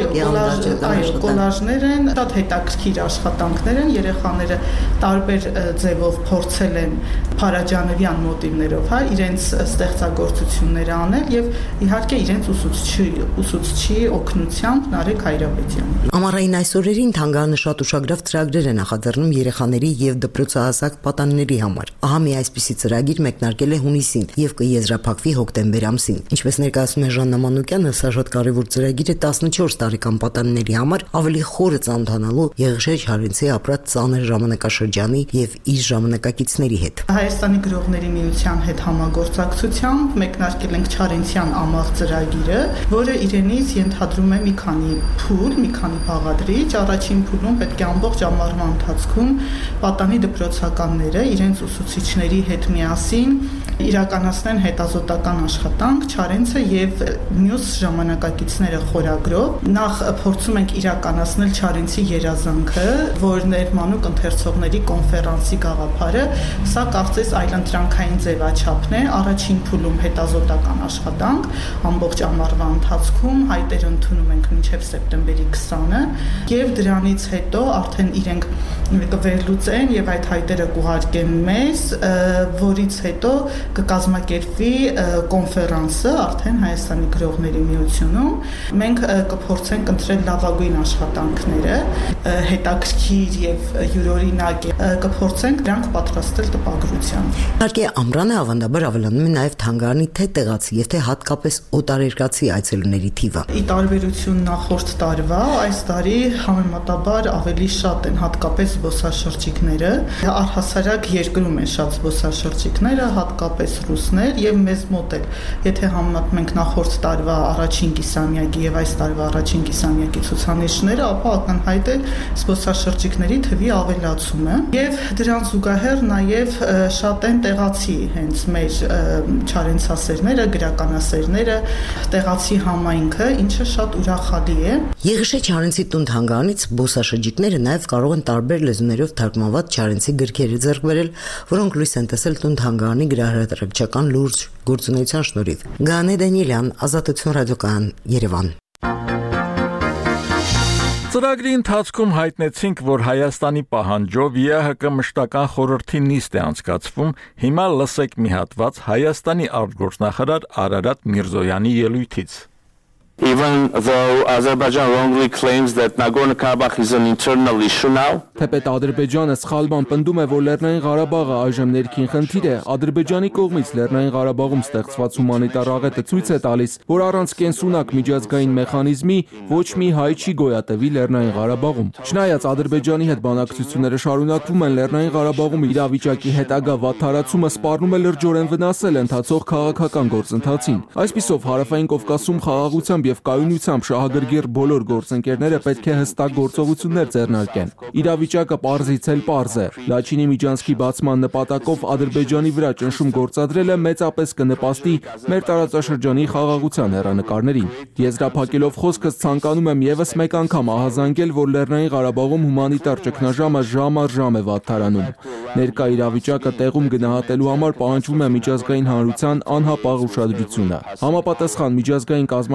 կոլաժներ են, շատ հետաքրքիր աշխատանքներ են, երեխաները տարբեր ձևով փորձել են Փարաջանովյան մոտիվներով, իրենց ստեղծագործությունները անել եւ իհարկե իրենց ուսուցչի օգնությամբ Նարեկ Հայրապետյանի։ Ամառային այսօրերին թանգարանը շատ ուշագրավ ծրագրեր է նախաձեռնում երեխաների եւ դպրոցահասակ պատանիների համար։ Ահա մի այսպիսի ծրագիր մեկնարկել է հունիսին եւ կեզրափակվի հոկտեմբեր ամսին։ Ինչպես ներկայացնում է Ժաննա Մանուկյանը, սա շատ կարեւոր ծրագիր է 14 տարեկան պատանիների համար ավելի խորը ծանոթանալու Եղեշե Չարենցի ապրած ծանր ժամանակաշրջանի եւ իր ժամանակակիցների հետ։ Հայաստանի գրողների միության հետ համագործակցությամբ մեկնարկել ենք Չարենցյան ամաղ ծրագիրը, որը իրենից ենթադրում է մի քանի բաղադրիչ։ Առաջին փուլում պետք է ամբողջ ամառվա ընթացքում պատանի դպրոցականները իրենց ուսուցիչների հետ միասին իրականացնեն հետազոտական աշխատանք Չարենցը եւ մյուս ժամանակակիցները խորագրով։ Նախ փորձում ենք իրականացնել Չարենցի երազանքը, որ ներմանուկ ընթերցողների կոնֆերանսի գաղափարը, սա կարծես այլընտրանքային ձևաչափն է։ Առաջին փուլում հետազոտական աշխատանք ամբողջ ամառվա ընթացքում հայտեր ընդունում ենք մինչև սեպտեմբերի 20-ը եւ դրանից հետո արդեն իրենք կվերլուծեն եւ այդ հայտերը կուղարկեն մեզ, որից հետո կկազմակերպվի կոնֆերանսը արդեն Հայաստանի գրողների միությունում։ Մենք կփորձենք ընտրել լավագույն աշխատանքները, հետաքրքիր եւ յուրօրինակ կփորձենք դրանք պատրաստել տպագրությամբ։ Իհարկե ամռանը ավանդաբար ավելանում է նաեւ թանգարանի թե տեղացի եւ թե հատկապես օտարերկրացի այցելուների թիվը։ Ի տարբերություն նախորդ տարվա, այս տարի համեմատաբար ավելի շատ են հատկապես զբոսաշրջիկները, առհասարակ երկրում են շատ զբոսաշրջիկները, հատկապես ռուսներ եւ մեզ մոտ էլ, եթե համեմատենք նախորդ տարվա առաջին կիսամյակի եւ այս տարվա առաջին կիսամյակի ցուցանիշները, ապա ակնհայտ է զբոսաշրջիկների թվի ավելացումը եւ դրան զուգահեռ նաեւ շատ են տեղացի հենց մեր Չարենցասերները, գրականասերները, տեղացի համայնքը, ինչը շատ ուրախալի է։ Եղեշե Չարենցի տուն-թանգարանից զբոսաշրջիկները նաեւ կարող են տարբեր լեզուներով թարգմանված Չարենցի գրքերը ձեռք բերել, որոնք լույս են տեսել տուն-թանգարանի գրահրատարակչական լուրջ գործունեության շնորհիվ։ Գանե Դանիելյան, Ազատություն ռադիոկայան, Երևան։ Ծրագրի ընթացքում հայտնեցինք, որ Հայաստանի պահանջով ԵԱՀԿ մշտական խորհրդի նիստ է անցկացվում, հիմա լսեք մի հատված Հայաստանի արտգործնախարար Արարատ Միրզոյանի ելույթից։ Even though Azerbaijan wrongly claims that Nagorno-Karabakh is an internal issue now, թեպետ Ադրբեջանը սխալման պնդում է, որ Լեռնային Ղարաբաղը այժմ ներքին խնդիր է, Ադրբեջանի կողմից Լեռնային Ղարաբաղում ստեղծված հումանիտար աղետը ցույց է տալիս, որ առանց կենսունակ միջազգային մեխանիզմի ոչ մի հայ չի գոյատևի Լեռնային Ղարաբաղում։ Չնայած Ադրբեջանի հետ բանակցությունները շարունակվում են, Լեռնային Ղարաբաղում իրավիճակի հետագա վատթարացումը սպառնում է լրջորեն վնասել ընթացող քաղաքական գործընթացին։ Այսպիսով Հարավային Կովկասում խաղաղությամբ եւ կայունությամբ շահագրգիռ բոլոր գործընկերները պետք է հստակ գործողություններ ձեռնարկեն։ Իրավիճակը պարզից էլ պարզ է։ Լաչինի միջանցքի բացման նպատակով Ադրբեջանի վրա ճնշում գործադրելը մեծապես կնպաստի մեր տարածաշրջանի խաղաղության հեռանկարներին։ Եզրափակելով խոսքս ցանկանում եմ եւս մեկ անգամ ահազանգել, որ Լեռնային Ղարաբաղում հումանիտար ճգնաժամը ժամ առ ժամ է վատթարանում։ Ներկա իրավիճակը տեղում գնահատելու համար պահանջվում է միջազգային հանրության անհապաղ ուշադրությունը։ Համապատասխան միջազգային կազմակերպությունների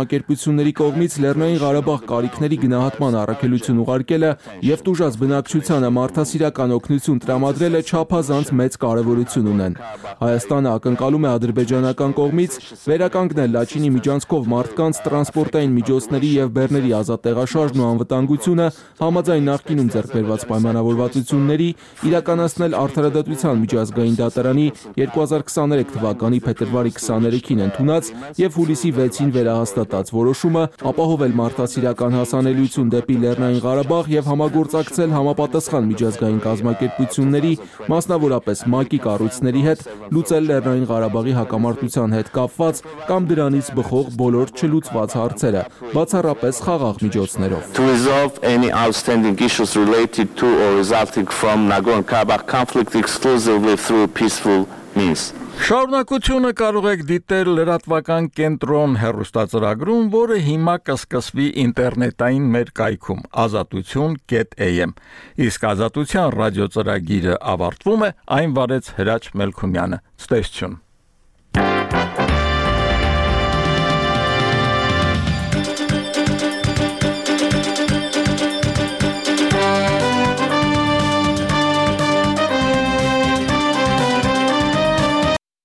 իշխանությունների կողմից Լեռնային Ղարաբաղ կարիքների գնահատման առաքելություն ուղարկելը եւ տուժած բնակչությանը մարդասիրական օգնություն տրամադրելը չափազանց մեծ կարեւորություն ունեն։ Հայաստանը ակնկալում է ադրբեջանական կողմից վերականգնել Լաչինի միջանցքով մարդկանց տրանսպորտային միջոցների եւ բեռների ազատ տեղաշարժն ու անվտանգությունը համաձայն նախկինում ձեռք բերված պայմանավորվածությունների, իրականացնել Արդարադատության միջազգային դատարանի 2023 թվականի փետրվարի 23-ին ընդունած եւ հուլիսի 6-ին վերահաստատած որոշումը, ապահովել մարդասիրական հասանելիություն դեպի Լեռնային Ղարաբաղ եւ համագործակցել համապատասխան միջազգային կազմակերպությունների, մասնավորապես ՄԱԿ-ի կառույցների հետ, լուծել Լեռնային Ղարաբաղի հակամարտության հետ կապված կամ դրանից բխող բոլոր չլուծված հարցերը, բացառապես խաղաղ միջոցներով։ To resolve any outstanding issues related to or resulting from Nagorno-Karabakh conflict exclusively through peaceful means. Շարունակությունը կարող եք դիտել լրատվական կենտրոն հեռուստածրագրում, որը հիմա կսկսվի ինտերնետային մեր կայքում azatutun.am։ Իսկ Ազատության ռադիոծրագիրը ավարտվում է, այն վարեց Հրաչ Մելքումյանը։ Ցտեսություն։